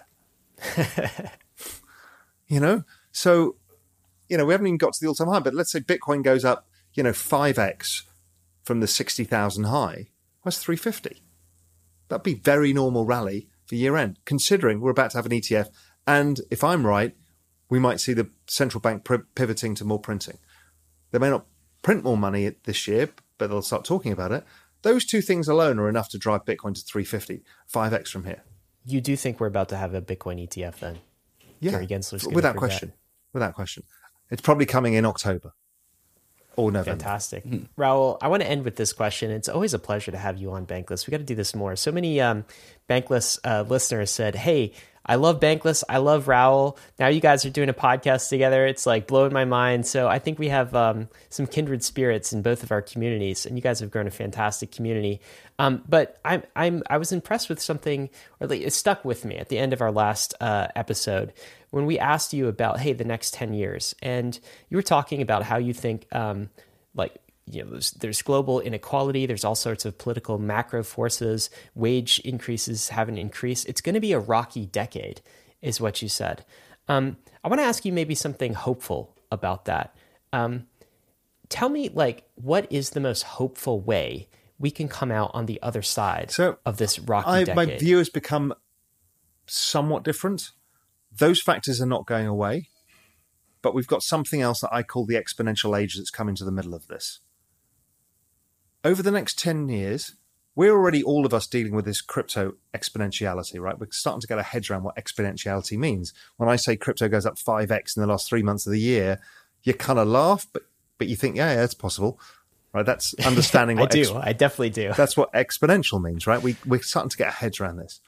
You know? So, you know, we haven't even got to the all-time high, but let's say Bitcoin goes up, you know, five x from the sixty thousand high. That's three hundred fifty. That'd be very normal rally for year end, considering we're about to have an E T F. And if I'm right, we might see the central bank pr- pivoting to more printing. They may not print more money this year, but they'll start talking about it. Those two things alone are enough to drive Bitcoin to three hundred fifty, five x from here. You do think we're about to have a Bitcoin E T F then? Yeah, Gary Gensler's gonna without prove question. that. Without question. It's probably coming in October or November. Fantastic. Raul, I want to end with this question. It's always a pleasure to have you on Bankless. We got to do this more. So many um, Bankless uh, listeners said, hey, I love Bankless. I love Raul. Now you guys are doing a podcast together. It's like blowing my mind. So I think we have um, some kindred spirits in both of our communities, and you guys have grown a fantastic community. Um, but I'm, I'm, I was impressed with something, or like, it stuck with me at the end of our last uh, episode when we asked you about, hey, the next ten years. And you were talking about how you think um, like, you know, there's, there's global inequality. There's all sorts of political macro forces. Wage increases haven't increased. It's going to be a rocky decade, is what you said. Um, I want to ask you maybe something hopeful about that. Um, tell me, like, what is the most hopeful way we can come out on the other side So of this rocky I, decade? my view has become somewhat different. Those factors are not going away, but we've got something else that I call the exponential age that's come into the middle of this. Over the next ten years, we're already, all of us, dealing with this crypto exponentiality, right? We're starting to get our heads around what exponentiality means. When I say crypto goes up five x in the last three months of the year, you kind of laugh, but but you think, yeah, yeah, it's possible, right? That's understanding I what do. ex- I definitely do. that's what exponential means, right? We, we're starting to get our heads around this.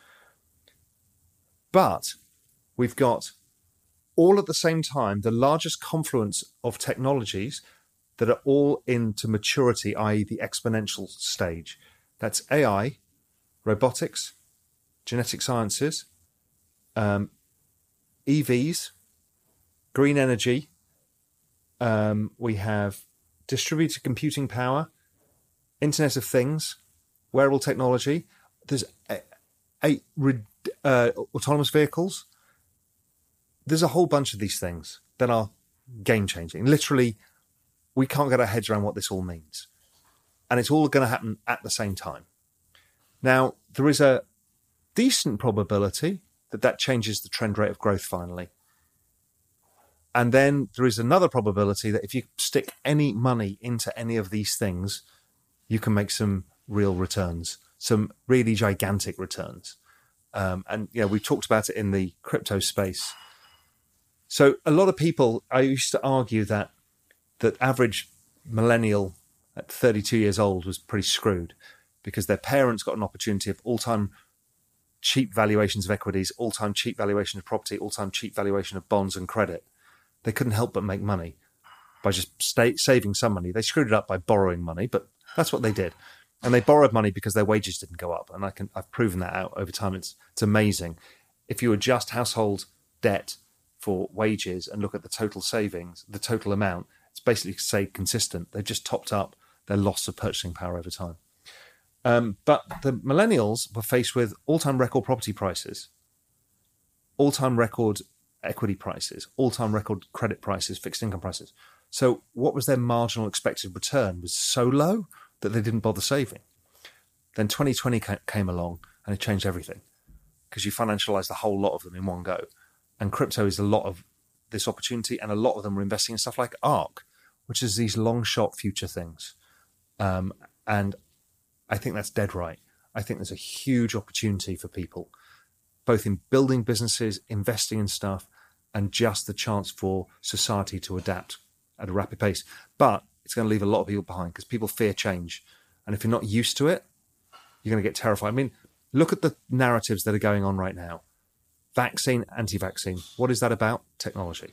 But we've got, all at the same time, the largest confluence of technologies that are all into maturity, that is the exponential stage. That's A I, robotics, genetic sciences, um, E Vs, green energy. Um, we have distributed computing power, Internet of Things, wearable technology. There's a, a, uh, autonomous vehicles. There's a whole bunch of these things that are game-changing. Literally, we can't get our heads around what this all means. And it's all going to happen at the same time. Now, there is a decent probability that that changes the trend rate of growth finally. And then there is another probability that if you stick any money into any of these things, you can make some real returns, some really gigantic returns. Um, and, you know, we've talked about it in the crypto space. So a lot of people, I used to argue that that average millennial at thirty-two years old was pretty screwed because their parents got an opportunity of all-time cheap valuations of equities, all-time cheap valuation of property, all-time cheap valuation of bonds and credit. They couldn't help but make money by just stay, saving some money. They screwed it up by borrowing money, but that's what they did. And they borrowed money because their wages didn't go up. And I can, I've proven that out over time. It's, it's amazing. If you adjust household debt for wages and look at the total savings, the total amount, it's basically stayed consistent. They've just topped up their loss of purchasing power over time. Um, but the millennials were faced with all-time record property prices, all-time record equity prices, all-time record credit prices, fixed income prices. So what was their marginal expected return was so low that they didn't bother saving. Then twenty twenty came along and it changed everything because you financialized the whole lot of them in one go. And crypto is a lot of this opportunity, and a lot of them are investing in stuff like ARK, which is these long shot future things. Um, and I think that's dead right. I think there's a huge opportunity for people, both in building businesses, investing in stuff, and just the chance for society to adapt at a rapid pace. But it's going to leave a lot of people behind because people fear change. And if you're not used to it, you're going to get terrified. I mean, look at the narratives that are going on right now. Vaccine, anti-vaccine. What is that about? Technology.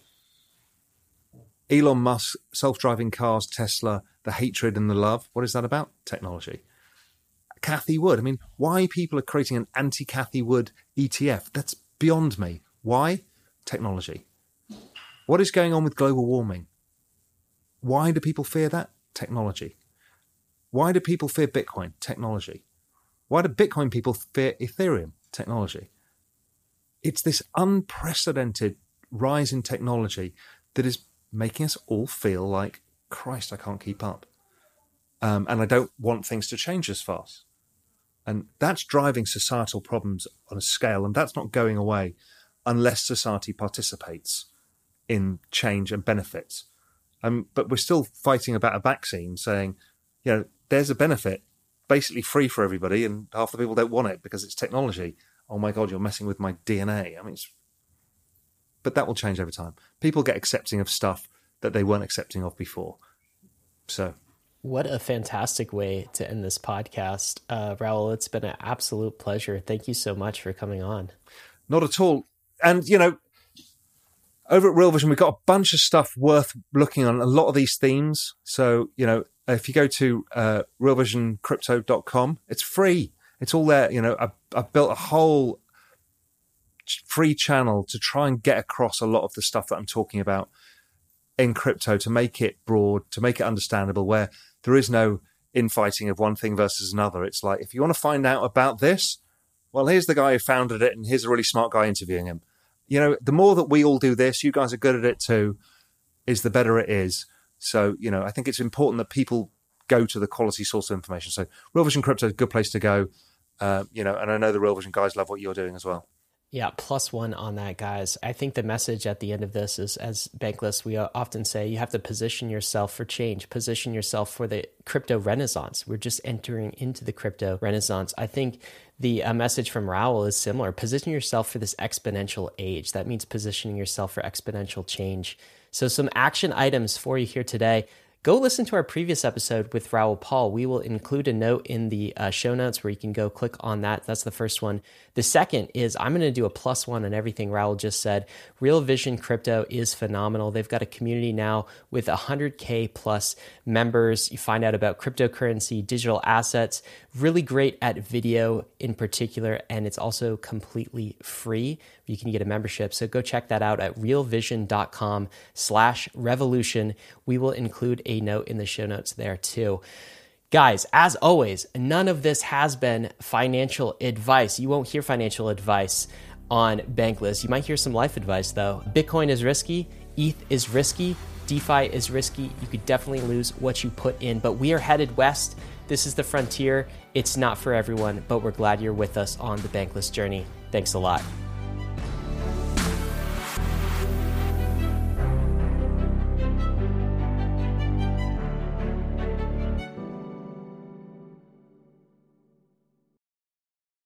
Elon Musk, self-driving cars, Tesla, the hatred and the love. What is that about? Technology. Cathie Wood. I mean, why people are creating an anti-Cathie Wood E T F? That's beyond me. Why? Technology. What is going on with global warming? Why do people fear that? Technology. Why do people fear Bitcoin? Technology. Why do Bitcoin people fear Ethereum? Technology. It's this unprecedented rise in technology that is making us all feel like, Christ, I can't keep up. Um, and I don't want things to change as fast. And that's driving societal problems on a scale, and that's not going away unless society participates in change and benefits. Um, but we're still fighting about a vaccine saying, you know, there's a benefit, basically free for everybody, and half the people don't want it because it's technology. Oh my God, you're messing with my D N A. I mean, it's... But that will change over time. People get accepting of stuff that they weren't accepting of before. So... What a fantastic way to end this podcast. Uh, Raoul, it's been an absolute pleasure. Thank you so much for coming on. Not at all. And, you know, over at Real Vision, we've got a bunch of stuff worth looking on, a lot of these themes. So, you know, if you go to uh, real vision crypto dot com, it's free. It's all there. You know, I've, I've built a whole free channel to try and get across a lot of the stuff that I'm talking about in crypto, to make it broad, to make it understandable, where there is no infighting of one thing versus another. It's like, if you want to find out about this, well, here's the guy who founded it, and here's a really smart guy interviewing him. You know, the more that we all do this, you guys are good at it too, is the better it is. So, you know, I think it's important that people go to the quality source of information. So Real Vision Crypto is a good place to go. Uh, you know, and I know the Real Vision guys love what you're doing as well. Yeah, plus one on that, guys. I think the message at the end of this is, as Bankless, we often say, you have to position yourself for change, position yourself for the crypto renaissance. We're just entering into the crypto renaissance. I think the uh, message from Raoul is similar. Position yourself for this exponential age. That means positioning yourself for exponential change. So some action items for you here today. Go listen to our previous episode with Raoul Pal. We will include a note in the uh, show notes where you can go click on that. That's the first one. The second is I'm going to do a plus one on everything Raoul just said. Real Vision Crypto is phenomenal. They've got a community now with one hundred K plus members. You find out about cryptocurrency, digital assets, really great at video in particular, and it's also completely free. You can get a membership. So go check that out at realvision.com slash revolution. We will include a note in the show notes there too. Guys, as always, none of this has been financial advice. You won't hear financial advice on Bankless. You might hear some life advice though. Bitcoin is risky. E T H is risky. DeFi is risky. You could definitely lose what you put in, but we are headed west. This is the frontier. It's not for everyone, but we're glad you're with us on the Bankless journey. Thanks a lot.